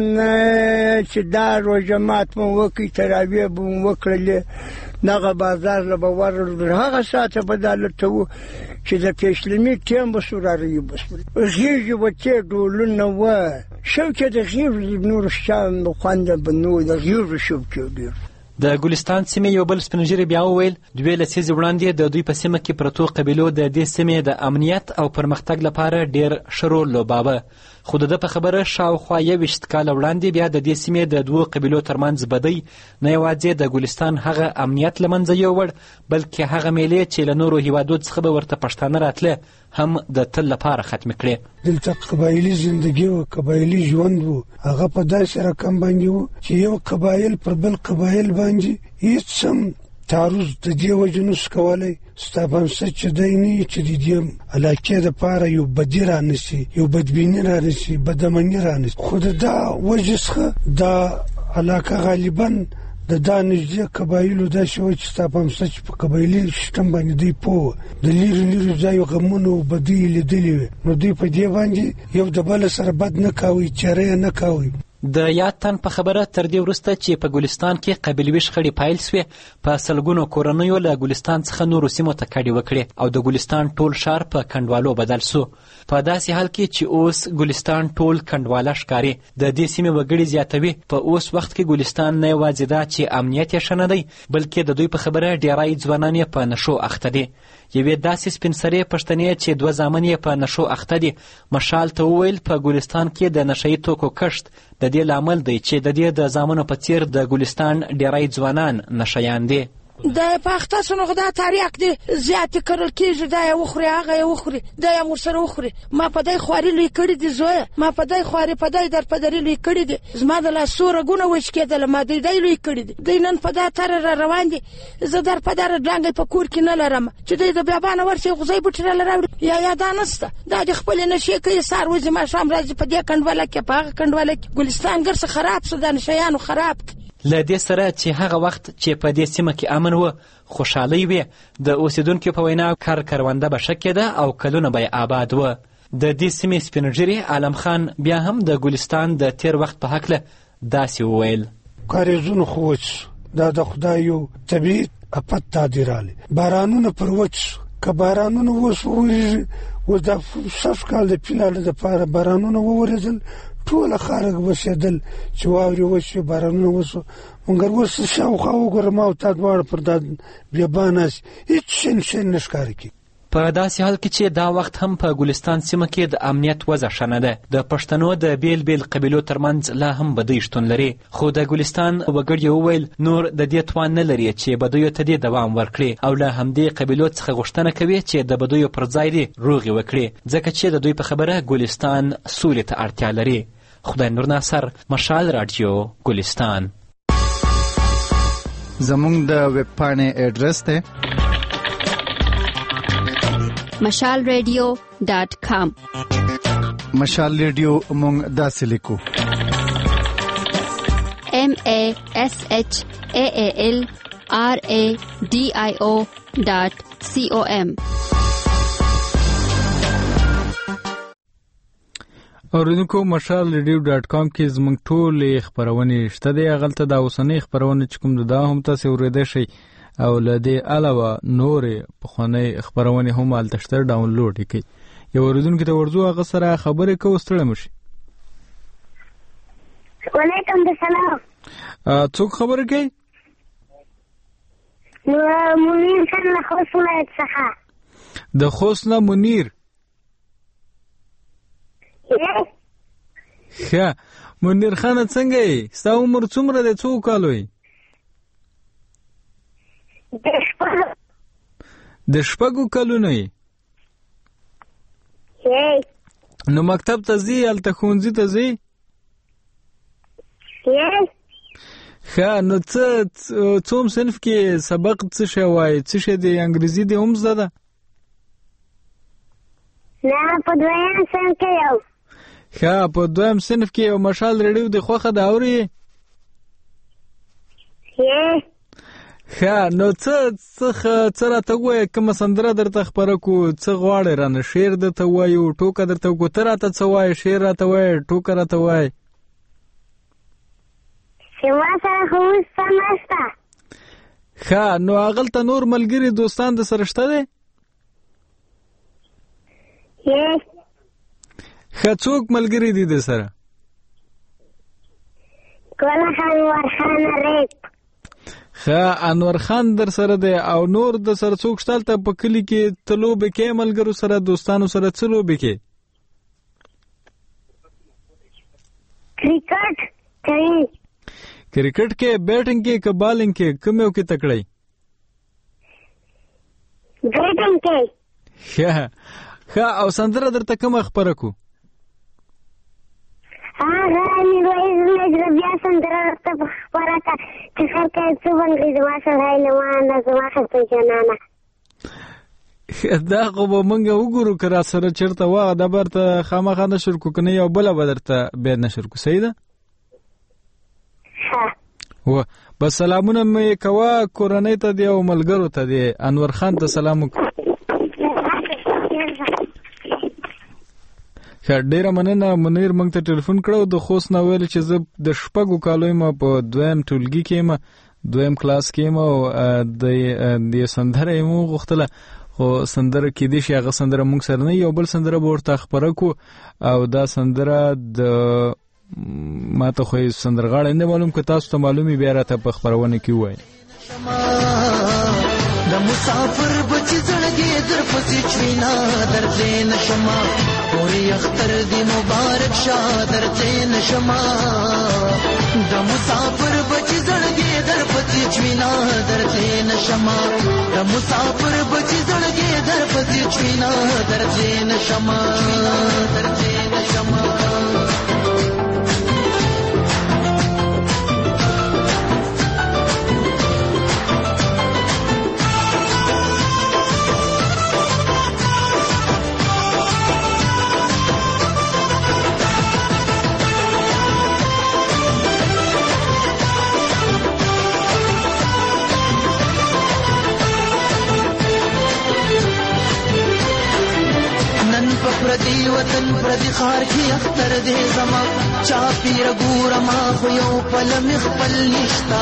چې دا روژه مات مو وکړي تراویح به مو وکړلې دغه بازار له به ورغلو هغه ساعته به دا لټه وو چې د پیشلمي ټیم به سوراري بس غیږې به چې ډولونه وه شوکې د غیږ نور شان خوانده به نو د غیږ شوکې ډېر. د ګلستان سیمې یو بل سپینږیري بیا وویل دوه لسیزې وړاندې د دوی په سیمه کې پرتو قبیلو د دې سیمې د امنیت او پرمختګ لپاره ډېر ښه رول لوباوه. خو د ده په خبره شاوخوا یوویشت کاله وړاندې بیا د دې سیمې د دوو قبیلو ترمنځ بدۍ نه یوازې د ګلستان هغه امنیت له منځه یووړ بلکې هغه میلې چې له نورو هیوادو څخه به ورته پښتانه راتله هم د تل لپاره ختمې کړې. دلته قبایلي زندګي و قبایلي ژوند و هغه په داسې رقم باندې و چې یو قبایل پر بل قبایل باندې هیڅ هم تعرض د دې وجه نشو کولی ستا بنسټ چې دی نه وي چې د دې علاقې دپاره یو بدي رانیسي یو بدبیني رانیسي بدامني رانیسي خو د دا وجه څخه دا علاقه غالبا د دا نږدې قبایلو داسې وه چې ستا بنسټ په قبایلي سیستم باندې دوی پوه د لرې لرې ځایو غمونه او بدۍ یې لیدلې وې نو دوی په دې باندې یو د بل سره بد نه کوي چاره یې نه کوي. د یاد تن په خبره تر دې وروسته چې په ګلستان کې قبیلوي شخړې پیل سوې په سلګونو کورنیو له ګلستان څخه نورو سیمو ته کډې وکړې او د ګلستان ټول ښار په کنډوالو بدل سو. په داسې حال کې چې اوس ګلستان ټول کنډواله ښکاري. د دې سیمې وګړي زیاتوي په اوس وخت کې ګلستان نه یوازې دا چې امنیت یې ښه نه دی بلکې د دوی په خبره ډیری ځوانان یې په نشو اخته دي. یوې داسې سپین سرې پښتنې چې دوه زامن یې په نشو اخته دي مشال ته وویل په ګلستان کې د نشهیي توکو کښت د دې لامل دی چې د دې د زامنو په څیر د ګلستان ډیری ځوانان نشهیان دي. د پاخته سنو خدا تاریخ دی زیات کرل کیږي دا یو خوري هغه یو خوري دا یو سره وخوري ما په دای خواري لوي کړی دی زوی ما په دای خواري په دای در په دری لوي کړی دی زما د لاسوره ګونه وښ کېدل ما دای دای لوي کړی دی د نن په دا تر را روان دي زه در په در ډنګ په کور کې نه لرم چې د بیابانه ورسې غوځي بوټره لراوړي یا یا دانسته دا د خپل نشي کوي سار وځي ما شام راځي په دې کندواله کې په هغه کندواله کې ګلستان ګرځ خراب سو د نشيانو خراب له دې سره چې هغه وخت چې په دې سیمه کې امن و خوشحالي وي د اوسیدونکو په وینا کار کرونده به شکېده او کلونه به آباد و د دې سیمې سپینږیري عالم خان بیا هم د ګلستان د تیر وخت په هکله داسې وویل کاریزونه خو وچ دا د خدای یو طبیعي افت تادیراله بارانونه پر وچ که بارانونه وس وریږي و د شش کال د پیلاله د پاره بارانونه وورېدل ټول خارج وسیدل چې واوري وشي بارانونه وسو مونږ ورس شاوخوا وګورم او تا دوړ پر د بیاباناس هیڅ شین شین نشکار کی په داسې حال کې چې دا وخت هم په ګلستان سیمه کې د امنیت وضع ښه نه ده د پښتنو د بیل بیل قبیلو ترمنځ لا هم بدۍ شتون لري خو د ګلستان وګړي وویل نور د دې توان نه لري چې بدیو ته دې دوام ورکړي او له همدې قبیلو څخه غوښتنه کوي چې د بدیو پر ځای دې روغې وکړي ځکه چې د دوی په خبره ګلستان سولې ته اړتیا لري خدای نور ناصر مشال رادیو ګلستان زمونږ د ویب پاڼې اډرس ته مشال ریډیو ډاٹ کام مشال ریډیو مونږ داسې لیکو M A S H A A L R A D I O dot C O M اوریدونکو مشال ریډیو ډاٹ کام کې زموږ ټولې خبرونه شته دی هغلته دا اوسنۍ خبرونه چې کوم دا هم تاسو اوریدئ شئ او له دې علاوه نورې پخوانۍ خبرونه هم هلته شته ډاونلوډ کړئ یو اوریدونکو ته ورځو هغه سره خبرې کوو ستړی مشي وعلیکم السلام څوک خبرې کوي نو منیر خان له خوست ولایت څخه د خوست نه منیر ښه منیر خان څنګه یې ستا عمر څومره دی څو کالو یې د شپږو د شپږو کلونو یې نو مکتب ته ځې هلته ښوونځي ته ځې ښه نو څه څوم صنف کې سبق څه شی وایي څه شی دی انګریزي دی هم زده ده نه په دویم صنف کې یو ښه په دویم صنف کې یو مشال ریډیو دی خوښه ده اورې ښه نو څه څه راته ووایه کومه سندره درته خپره کړو څه غواړې رانه شعر درته ووایو ټوکه درته وکړو ته راته څه وایې شعر راته وایې ټوکه راته وایې چې ما سره خو اوس څه نشته ښه نو هغلته نور ملګري دوستان د سره شته دی ښه څوک ملګري دي د سره ګل خان انور خان ریپ ښه انور خان در سره دی او نور د سره څوک شته هلته په کلي کې ته لوبې کوې ملګرو سره دوستانو سره څه لوبې کوې کرکټ کوي کرکټ کې بیټنګ کې که بالنګ کې کوم یو کې تکړه بیټنګ کې ښه ښه او سندره درته کومه خپره کړو هغه میرویس مې بیا سندره درته خپره کړه چې خیر کوې څه ونګړي زما سړی لمانه زما ښځه جانانه دا خو به موږ وګورو که را سره چېرته وه دا به درته خامخا نشر کړو که نه یو بله به درته بیا نشر کړو صحیح ده و بس سلامونه مې کوه کورنۍ ته دی او ملګرو ته دی انور خان ته سلام وکړه ډیره مننه منیر موږ ته ټلیفون کړو د خوست نه ویل چې زه د شپږو کالو یم په دویم ټولګي کې یم دویم کلاس کې یم او د دې سندره یې مو غوښتله خو سندره کېدی شي هغه سندره موږ سره نه یو بل سندره به ورته خپره کړو او دا سندره د ما ته خو سندرغاړی نه معلوم که تاسو ته معلوم وي بیا راته په خپرونه کې ووایي د مسافر بچ زړګي در پسې چوینا درځې نشما پورې اختر دی مبارک شاه درځې نشما د مسافر بچی زړګي در پسې چوینا درځې نشما د مسافر بچی زړګي در پسې چوینا درځې نشما درځې نشما پردی وطن پردی خار کی اختر دې زما چا پیر ګور ما خو یو پل مخبل نشتا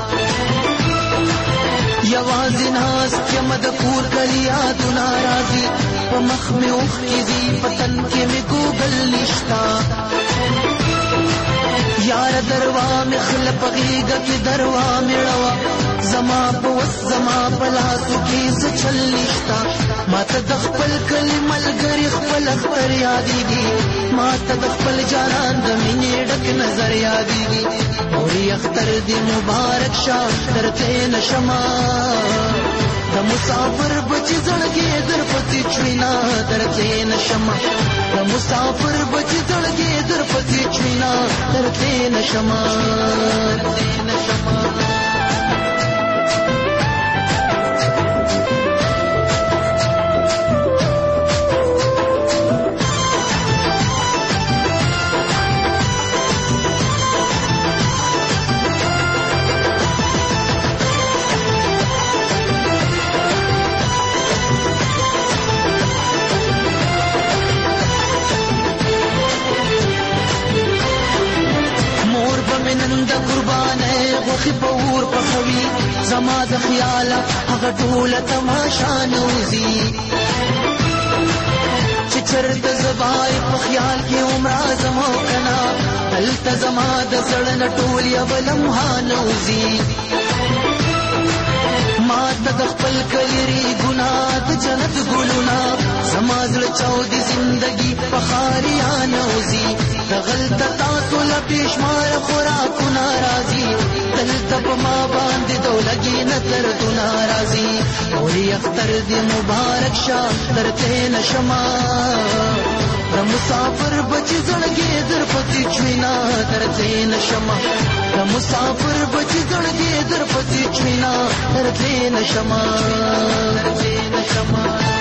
یوازې ناس کې مد کور کلیا تو ناراضي په مخ مې اوخ کې دی پتن کې مې ګوګل نشتا یار دروا مې خلپ غیګه کې دروا مې ړوا زما په وس زما په لاسو کې څه چل نشتا ماته د خپل کلي ملګري خپل اختر یادېږي ماته د خپل جانان د مینې ډک نظر یادېږي اورې اختر دې مبارک شاه درته نشما د مسافر بچی زړګي در پسې چوینا درته نشما د مسافر بچی زړګي در پسې چوینا درته نشما درته نشما نند قربانه غوخي پور پخوي زما د خیال هغه ټول تماشا نوزي چې چرته زبای په خیال کې عمر زما کنا هلته زما د سړن ټول یو لمحه نوزي ما د خپل کلری ګناه د جنت ګلونا زما زړه چاودي زندگی په خاریا نوزي دغلط تاسو لپیشمار خوراکو ناراضی دلتا پا ما باندی دو لگی نتر تو ناراضی اولی اختر دی مبارک شاہ درتے نشما دا مسافر بچی زڑگی در پسی چوینا درتے نشما دا مسافر بچی زڑگی در پسی چوینا درتے نشما درتے نشما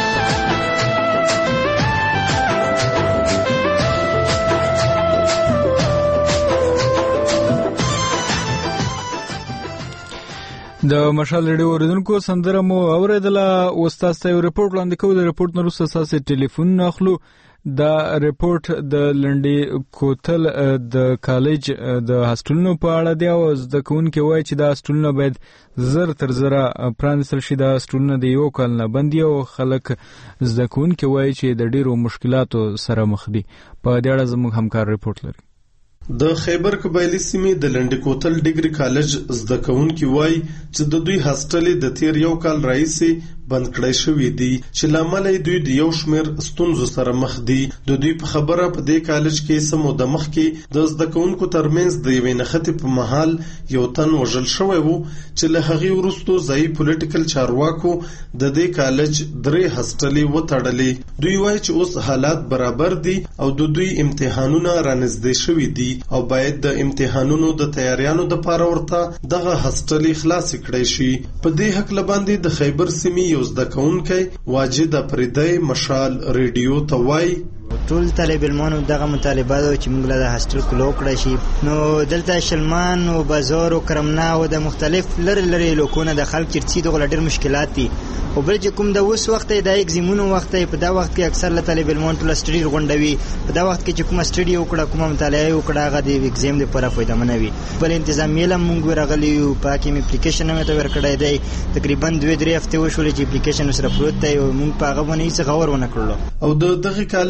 د مشال ریډیو اوریدونکو سندره مو اوریدله اوس تاسو ته یو رپورټ وړاندې کوو د رپورټ نه وروسته ستاسو ټلیفون اخلو دا رپورټ د لنډۍ کوتل د کالج د هاسټلونو په اړه دی او زده کوونکي وایي چې دا هاسټلونه باید زر تر زره پرانیستل شي دا هاسټلونه د یو کال نه بند دي او خلک زده کوونکي وایي چې د ډیرو مشکلاتو سره مخ دي په دې اړه زموږ همکار رپورټ لري د خیبر قبایلی سیمې د لنډۍ کوتل ډیګري کالج زده کوونکي وایي چې د دوی هاسټل د تیر یو کال راهیسې بند کړی شوی دی چې لامل دوی د یو شمیر ستونزو سره مخ دي د دوی په خبره په دې کالج کې سمو د مخ کې د زده کوونکو ترمنځ د یوې نښتې په محل یو تن وژل شوی وو چې له هغې وروسته ځایي پولیټیکل چارواکو د دې کالج درې هاسټلې وتړلې دوی وایي چې اوس حالات برابر دي او د دوی امتحانونه رانږدې شوي دي او باید د امتحانونو د تیاریانو دپاره ورته دغه هاسټلې خلاصې کړی شي په دې هکله باندې د خیبر سیمې یو زده کوونکی واجد افریدی مشال ریډیو ته وایي ټول طالب علمانو دغه مطالبه ده چې موږ له هاسټل کلو کړی شي نو دلته شلمان او بازار او کرمنا او د مختلف لری لری لوکونه د خلک چرڅي دغه ډېر مشکلات دي او بل چې کوم د اوس وخت د ایگزامونو وخت په دا وخت کې اکثر له طالب علمانو ټول سټډي غونډوي په دا وخت کې چې کوم سټډي وکړه کوم مطالعه وکړه هغه د ایگزام لپاره فائدہ منوي بل تنظیمي لم موږ راغلی یو پاکي می اپلیکیشن مې ته ورکړای دی تقریبا دوه درې هفته وشول چې اپلیکیشن سره پروت دی او موږ په هغه باندې څه غور ونه کړلو او د دغه کالج د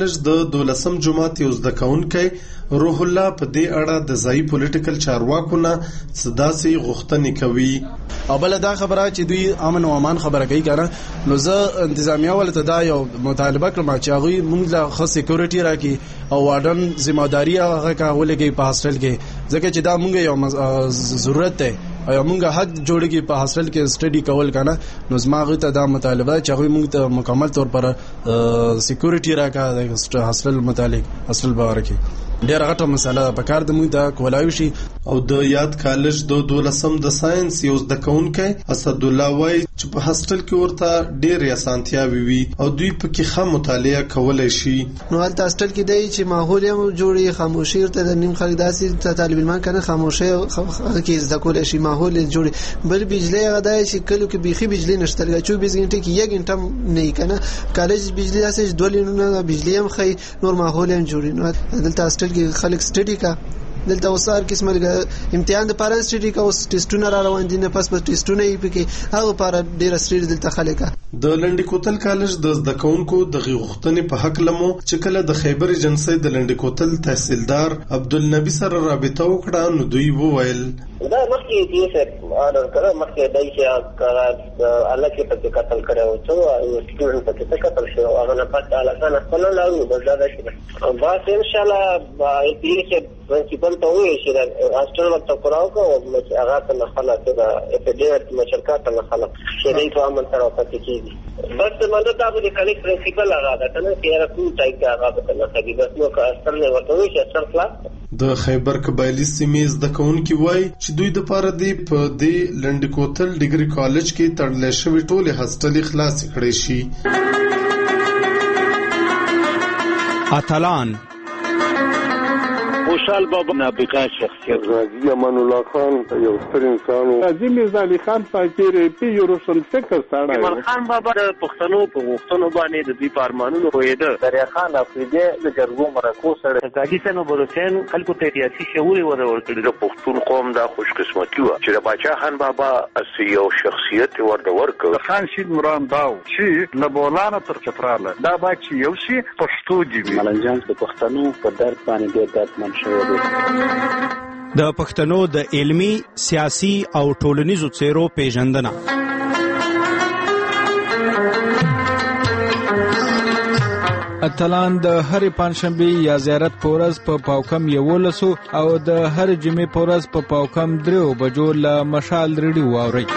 د دولسم جماعت یو زده کوونکی روح الله په دې اړه د ځایي پولیټیکل چارواکو نه څه داسې غوښتنې کوي. او بل دا خبره چې دوی امن او امان خبره کوي کنه، نو زه انتظامیه ولته دا یو مطالبه کوم چې هغه موږ له خاص سکیورټي راکړي او وارډن ذمہداري هغه کولګي په هاستل کې، ځکه چې دا موږ یو ضرورت دی او موږ حق جوړیږي په هاستل کې سټډي کول کنه. نو زماغه ته دا مطالبه چې هغه موږ ته مکمل طور پر سکیورټي راکړي د هاستل متعلق هاستل باور کې ډېر غټه مسله په کار د موږ ته کولای شي. او د یاد کالج د دولسم د ساينس یو زده کوونکی اسد الله وای چې په هاستل کې ورته ډېر اسانتیاوي وي او دوی په کې خام مطالعه کولای شي. نو هلته هاستل کې دی چې ماحول هم جوړي، خاموشي ورته د نیم خلک داسې طالب علمان کنه خاموشي کې زده کولای شي، ماحول جوړي. بل بجلی هغه دی چې کلو کې بيخي بجلی نشته، چوبیس غنټه کې یک غنټه نه کنه. کالج بجلی داسې دولینونه بجلی هم خي، نور ماحول هم جوړي. نو دلته هاستل کې خلک سټډي کا دلته وسار قسمه امتحان د پاره سټډي کا، اوس ټیسټونه را روان دي نه، پس په ټیسټونه یې پکې هغه لپاره ډیر سټډي دلته خلک. د لنډی کوتل کالج د زده کوونکو د غوښتنې په حق لمو چې کله د خیبر ایجنسی د لنډی کوتل تحصیلدار عبدالنبی سره رابطه وکړه، نو دوی وویل دا مخکې دې څه اړه کړه، مخکې دای چې کار الله کې په قتل کړو چې یو سټوډنټ په کې قتل شو، هغه نه پاتې علاقه نه خپل لاړو بل شي. بس ان شاء الله دې چې پرنسپل ته وایي چې هاستل وخت کراو کو چې هغه ته خلاص ده افډیټ مشرکات نه خلاص شری ته عمل سره پاتې کیږي. بس مده دا به کلیک پرنسپل هغه ده کنه چې هغه کوم ټایپ هغه به نه کوي، بس نو که هاستل نه ورته وایي چې هاستل خلاص. د خیبر قبایلی سیمې زده کوونکي وایي چې دوی د پاره دی په دې لنډی کوتل ډیګري کالج کې تړل شوی ټول هاستل خلاص کړي شي. اتلان خوشحال بابا نابغه شخصیت، غازی امان الله خان یو ستر انسان و، غازی میرزا علي خان فقیر پی یو روشن فکر سره، ایمان خان بابا د پښتنو په غوښتنو باندې د دې پارمانونو وېده، دریا خان افریدي د جرګو مرکو سره، غازی سنو بروسین خلکو ته سیاسي شعور ورکړي. د پښتون قوم دا خوش قسمتي و چې د باچا خان بابا اسی یو شخصیت ورته ورکړ. خان شید مرام داو چې له بولانا تر چتراله دا با چې یو شی پښتو دی. ملنجان د پښتنو په درد باندې ډېر درد من د پښتنو د علمی، سیاسي او ټولنیزو څیرو پیژندنه. اتلان د هر پنځشنبه یا زیارت په ورځ په پاوکم یولسو او د هر جمعې په ورځ په پاوکم درو بجو له مشال ریډیو واوري.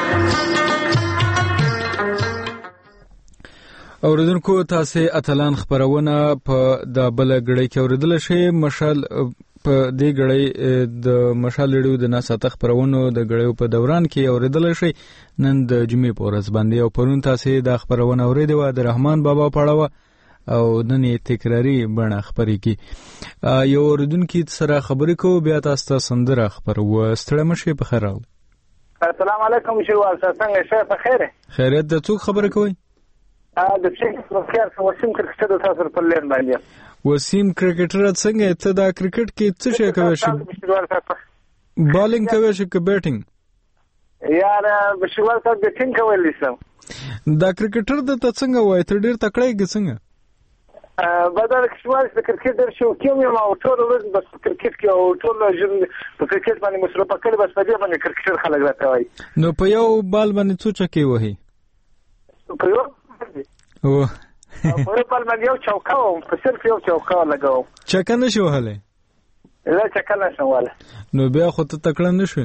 اوریدونکو تاسو اتلان خبرونه په د بل غړي کې اوریدل شي. مشال په دې غړي د مشال ریډیو د ناساته خبرونو د غړیو په دوران کې اوریدل شي. نن د جمعې په ورځ باندې او پرون تاسو د خبرونه اوریدو د رحمان بابا پړاوه او نن یې تکراری بڼه خبرې کی. یو اوریدونکو سره خبرې کو بیا تاسو ته سندره خبر و ستړی مشه په خیر راغلی. السلام علیکم شوال څنګه شه په خیره؟ خیریت د څوک خبرې کوي؟ د څنګه خیر څه وسیم کرکټ د تاسو په لین باندې. وسیم کرکټر څنګه ته دا کرکټ کې څه شي کوي شي؟ بالینګ کوي شي که بیټینګ؟ یار بشوال ته بیټینګ کوي لیسم. دا کرکټر د ته څنګه وای ته ډیر تکړه کې څنګه؟ بدل کښوال د کرکټ در شو کوم یو او ټول ورځ بس کرکټ کې او ټول ژوند په کرکټ باندې مصروف کړي، بس په دې باندې کرکټر خلک راځي. نو په یو بال باندې څو چکه وهي؟ په یو او په یو بال باندې یو چوکا او په صرف یو چوکا لګاو. چکه نشو وهله؟ لا چکه نشو وهله. نو بیا خو ته تکړه نشو.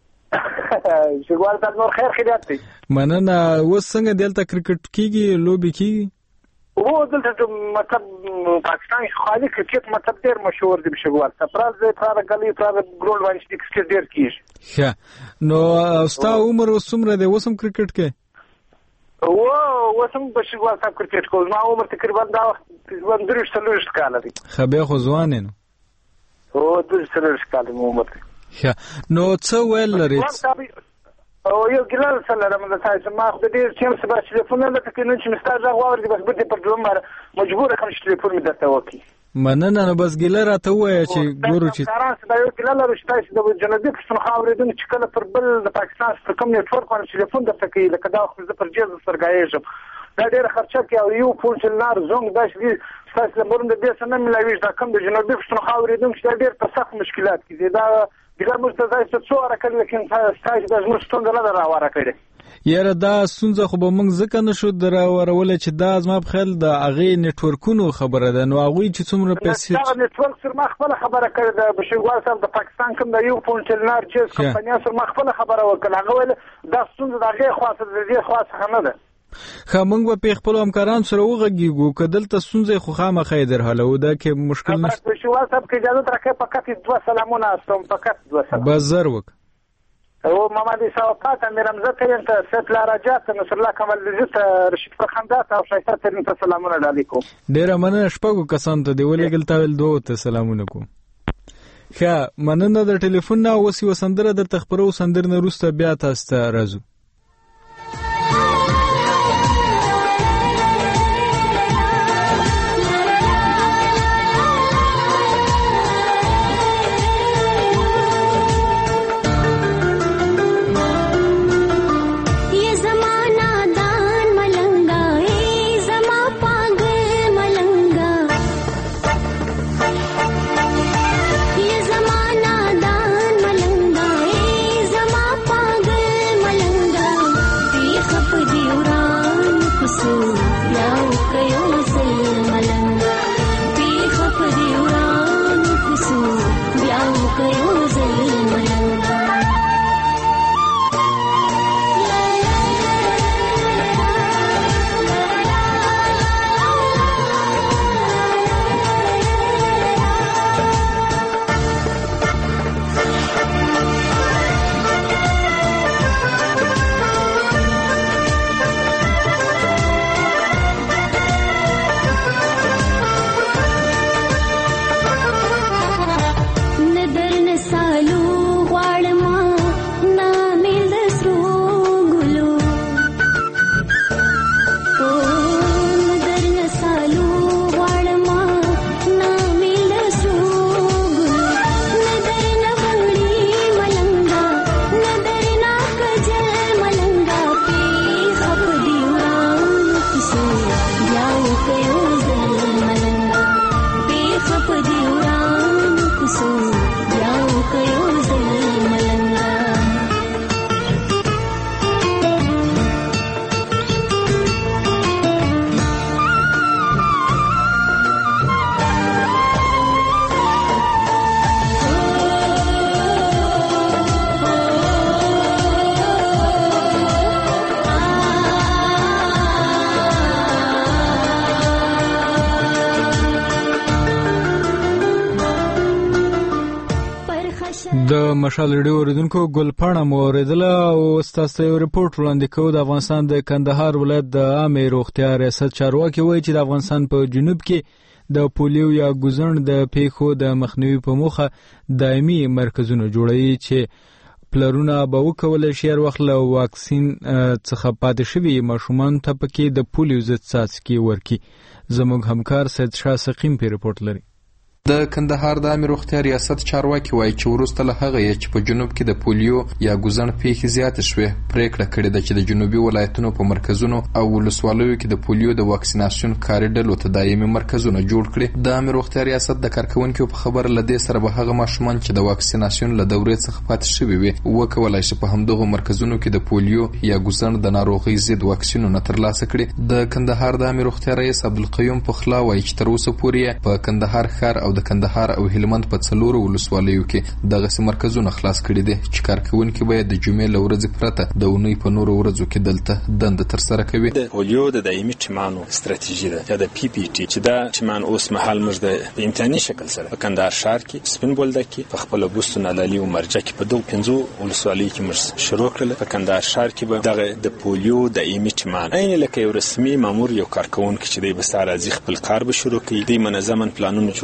شګوال تاسو نور خیر خیرات دي. مننه. اوس څنګه دلته کرکټ کیږي لوبي کیږي؟ او دلته مطلب پاکستان خالي کرکټ مطلب ډیر مشهور دی بشګوال. سپراز پرا غلي پرا ګرول باندې کرکټ ډیر کیږي. ښه نو ستا عمر وسمره دی وسم کرکټ کې؟ او وسم بشګوال صاحب کرکټ کول ما عمر تقریبا دا وخت درش څلور کال دی. خبي خو ځوان نو. او درش څلور کال عمر. ښه نو څه ویل لري؟ او یو ګلال سره رمضان تاسو ما خو دې چې هم سبا ټلیفون نه لکه نن چې مستاج غواړي بس بده پر دوم مجبور کوم چې ټلیفون مې درته وکي. مننه. نو بس ګلال راته وایي چې ګورو چې تاسو دا یو ګلال راځي چې د جنوبي پښتونخوا اوریدونکو چې کله پر بل د پاکستان پر کوم نیټورک باندې ټلیفون درته کوي لکه دا خو زه پر جیل سرګایږم دا ډېره خرچه کوي او یو پل چلنار زونګ داسې دي ستاسو له مرونده بیا څه نه میلاوېږي دا کوم د جنوبي پښتونخوا اورېدونکي چې دا ډېر په سخت مشکلات کې دي دا ډېر موږ ته ځای څه څو واره کړي لیکن ستاسو دا زموږ ستونزه نه ده راواره کړې یاره دا ستونزه خو به موږ ځکه نشو راورولی چې دا زما په خیال د هغې نیټورکونو خبره ده نو هغوی چې څومره پیسې دغه نیټورک سره ما خپله خبره کړې ده بشیرګوال صاحب د پاکستان کوم د یو پونټ چلنار جیز کمپنۍ سره ما خپله خبره وکړه هغه ویل دا ستونزه د هغې خوا څخه د دې خوا څخه نه ده ښه موږ به په خپلو همکارانو سره وغږېږو که دلته ستونزه خو خامخا یې درحلوو دا کې مشکل نشته بشیرګوال صاحب که اجازه راکړئ فقط دوه سلامونه استوم فقط دوه سلام بس زر وکړه و محمد عیسی وفات امیرمزه ترین ته ستلا رجات نصر الله کمال لذت رشید فرخندات او شایسته ترین ته سلامونه علیکم ډیره مننه شپږو کسانو ته دی ولېږل تا ویل دوه ته سلامونه کوم ښه مننه د ټلیفون نه اوس یوه سندره درته خپرو سندرې نه وروسته بیا تاسو ته راځو د مشال ریډیو اوریدونکو ګلپاڼه مو اوریدله او ستاسو یو ریپورت وړاندې کوو د افغانستان د کندهار ولایت د عامې روغتیا ریاست چارواکي وایي چې د افغانستان په جنوب کې د پولیو یا ګوزن د پیښو د مخنیوي په موخه دایمي مرکزونه جوړوي چې پلرونه به وکولای شي هر وخت له واکسین څخه پاتې شوي ماشومان ته پکې د پولیو ضد څاڅکي ورکړي زموږ همکار سید شاه سقیم په ریپورت لري د کندهار د عامې روغتیا ریاست چارواکي وایي چې وروسته له هغه یې چې په جنوب کې د پولیو یا ګوزن پیښې زیاتې شوې پریکړه کړې ده چې د جنوبي ولایتونو په مرکزونو او ولسوالیو کې د پولیو د واکسیناسیون کاري ډلو ته دایمي مرکزونه جوړ کړي د عامې روغتیا ریاست د کارکوونکو په خبره له دې سره به هغه ماشومان چې د واکسیناسیون له دورې څخه پاتې شوي وي وکولای شي په همدغو مرکزونو کې د پولیو یا ګوزن د ناروغۍ ضد واکسینونه ترلاسه کړي د کندهار د عامې روغتیا رئیس عبدالقیوم پخلا وایي چې تر اوسه پورې په کندهار ښار او د کندهار او هلمند په څلورو ولسوالیو کې دغه مرکزونه خلاص کړي دي چې کارکوونکي باید د جمعې له ورځې پرته د اونۍ په نورو ورځو کې دلته دنده ترسره کوي د پولیو د دایمي ټیمانو استراتیژي ده یا د پی پی ټي چې دا ټیمان اوس مهال موږ د امتحاني شکل سره په کندهار ښار کې سپین بولده کې په خپل بوستون علالي او مرجع کې په دوه پنځو ولسوالیو کې موږ شروع کړل په کندهار ښار کې به دغه د پولیو دایمي ټیمان عین لکه یو رسمي مامور یو کارکوونکی چې د بساره ځي خپل کار به شروع کړي د منظم پلانونه جوړ کړي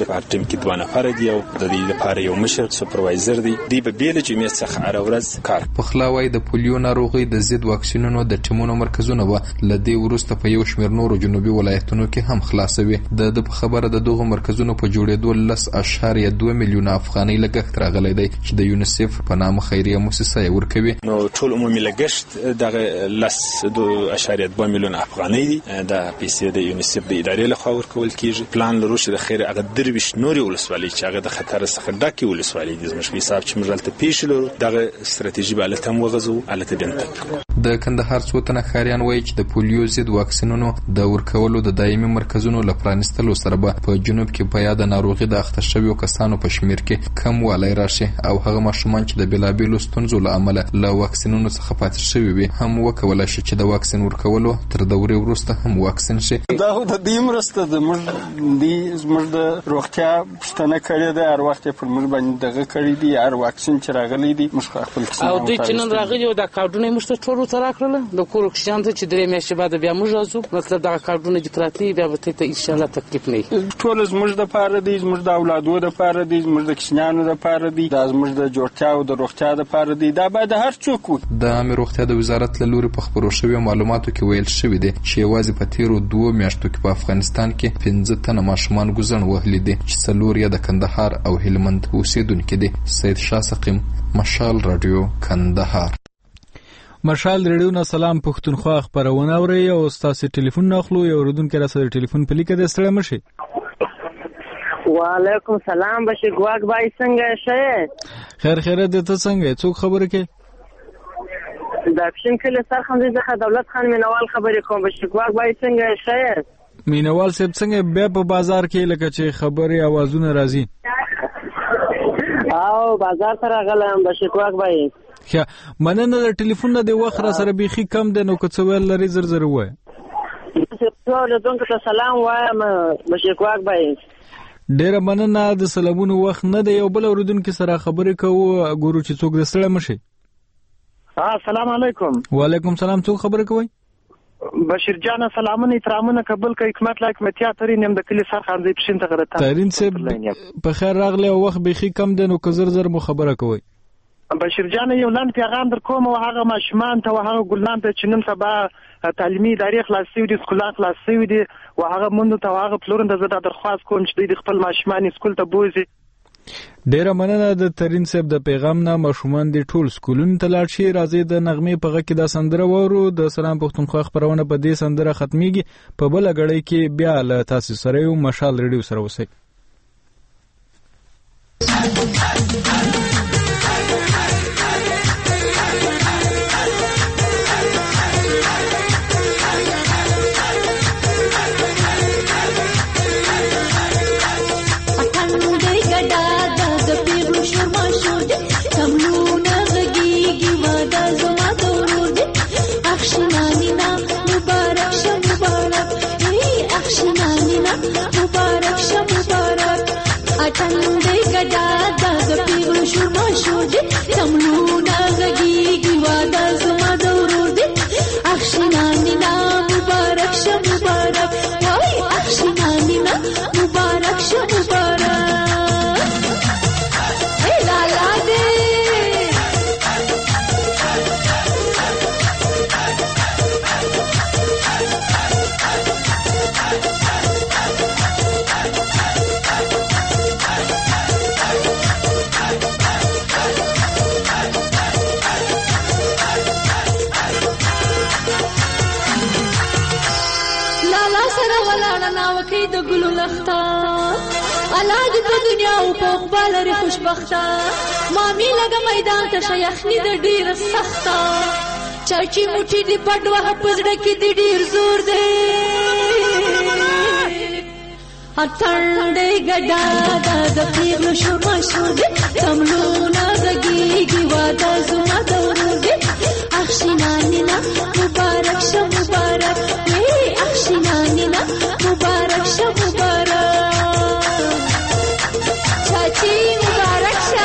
د ټیم کې دوه نفر دي او د دې لپاره یو مشر سپروایزر دی دی به بیل جمعیت څخه هر ورځ کار پخلاوی د پولیو ناروغي د ضد واکسینونو د ټیمونو مرکزونه و لدی ورسته په یو شمېر نورو جنوبي ولایتونو کې هم خلاصوي د د خبره د دغه مرکزونو په جوړېدو لس اشاریه دوه میلیونه افغانۍ لګښت راغلی دی چې د یونیسف په نامه خیریه مؤسسه یې ورکوي. نو ټول عمومي لګښت دغه لس دوه اشاریه دوه میلیونه افغانۍ دي د پیسې د یونیسف د ادارې لخوا ورکول کیږي. پلان لرو چې د خیر هغه درویش نوري ولسوالۍ چې هغه د خطر څخه ډکې ولسوالۍ دي زموږ په حساب چې موږ ته پیښ لرو دغه ستراتیژي به الته وغځو الته دنده. د کندهار څو تنه ښاریان وایي چې د پولیو ضد واکسینونو د ورکولو د دایمي مرکزونو له پرانیستلو سره به په جنوب کې په یاد ناروغي د اخته شویو کسانو په شمیر کې کم والی راشي او هغه ماشومان چې د بېلابېلو ستونزو له امله له واکسینونو څخه پاتې شوي وي هم وکولی شي چې د واکسین ورکولو تر دورې وروسته هم واکسین شي. دا خو د دې مرسته د موږ زموږ د روغتیا پوښتنه کړې ده هر وخت یې پر موږ باندې دغه کړي دي هر واکسین چې راغلی دی موږ خپل او دوی چې نن راغلي او دا کارډونه یې موږ ته ټول ورته راکړل د کور اکسیجن ته چې درې میاشتې بعد بیا موږ راځو مطلب دغه کارډونه چې پراته بیا به ته انشاءالله تکلیف نه وي. ټول زموږ دپاره دی زموږ د اولادو دپاره دی زموږ د کوچنیانو دپاره دی دا زموږ د جوړتیا او د روغتیا دپاره دی دا باید هر څوک وکړي. د عامې روغتیا د وزارت له لورې په خپرو شویو معلوماتو کې ویل شوي دي چې یوازې په تېرو دوو میاشتو کې په افغانستان کې پنځه تنه ماشومان ګوزڼ وهلي دي چې څلور یې د کندهار او هلمند اوسېدونکي دي. سید شاه سقیم، مشال رادیو، کندهار. مشال رادیو نه سلام پښتونخوا خبرونه اوري او تاسو ټلیفون ناخلو یو اوریدونکو را سره ټلیفون په لیکه د ستړی مشي. وعلیکم سلام بشیر ګواګ بای څنګه شه؟ خیر خیر دې ته څنګه څوک خبره کوي؟ د اپشن کله سر خندې څخه دولت خان مینوال خبرې کوم. بشیر ګواګ بای څنګه شه؟ مینوال صاحب څنګه بیا په بازار کې لکه چې خبرې اوازونه راځي او بازار ته راغلم بشیر ګواګ بای. ښه مننه د ټلیفون نه د وخت را سره بیخي کم دی نو که څه ویل لري زر زر ووایه. ټول دونکو ته سلام وایم بشیر ګواګ بای. ډېره مننه د سلامونو وخت نه دی. یو بل اورېدونکي سره خبرې کوو ګورو چې څوک د ستړی مشي. السلام علیکم. وعلیکم سلام. څوک خبرې کوئ؟ بشیر جان سلامونه احترامونه قبول کوي حکمت لا حکمتیا ترين هم د کلی سر خانځي پښین ته غلطه ترين صاحب په خیر راغلی او وخت بیخي کم دی نو که زر زر مو خبره کوئ. بشیر جان یو لاند پیغام در کوم او هغه ماشومان ته او هغه ګلان ته چې نن سبا تعلیمي ادارې خلاصې دي سکولان خلاصې دي او هغه مونږ ته هغه پلورنده زه د درخواست کوم چې د خپل ماشومان سکول ته بوزي. ډیره مننه د ترين صاحب د پیغام نه. ماشومان د ټول سکولونو ته لاړ شي. راځي د نغمې په غږ کې د سندره وورو. د سلام پښتونخوا خبرونه په دې سندره ختميږي. په بل غړی کې بیا له تاسو سره یو مشال ریډیو سره اوسئ. لري خوشبخته مامي لګه میدان ته شیخني د ډیر سخته چاچی موټی دی پډوه پزړه کې دی ډیر زور دی اتړې ګډا د پیغلو شو مشو دی تملونه غږیږي واده زما دورو دی اخشینانی نا مبارک شه مبارک وی اخشینانی نا مبارک شه مبارک چاچی مبارک شه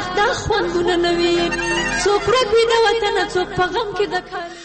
وخت دا خوندونه نه وي څوک ورک وي د وطنه څوک په غم کې د کار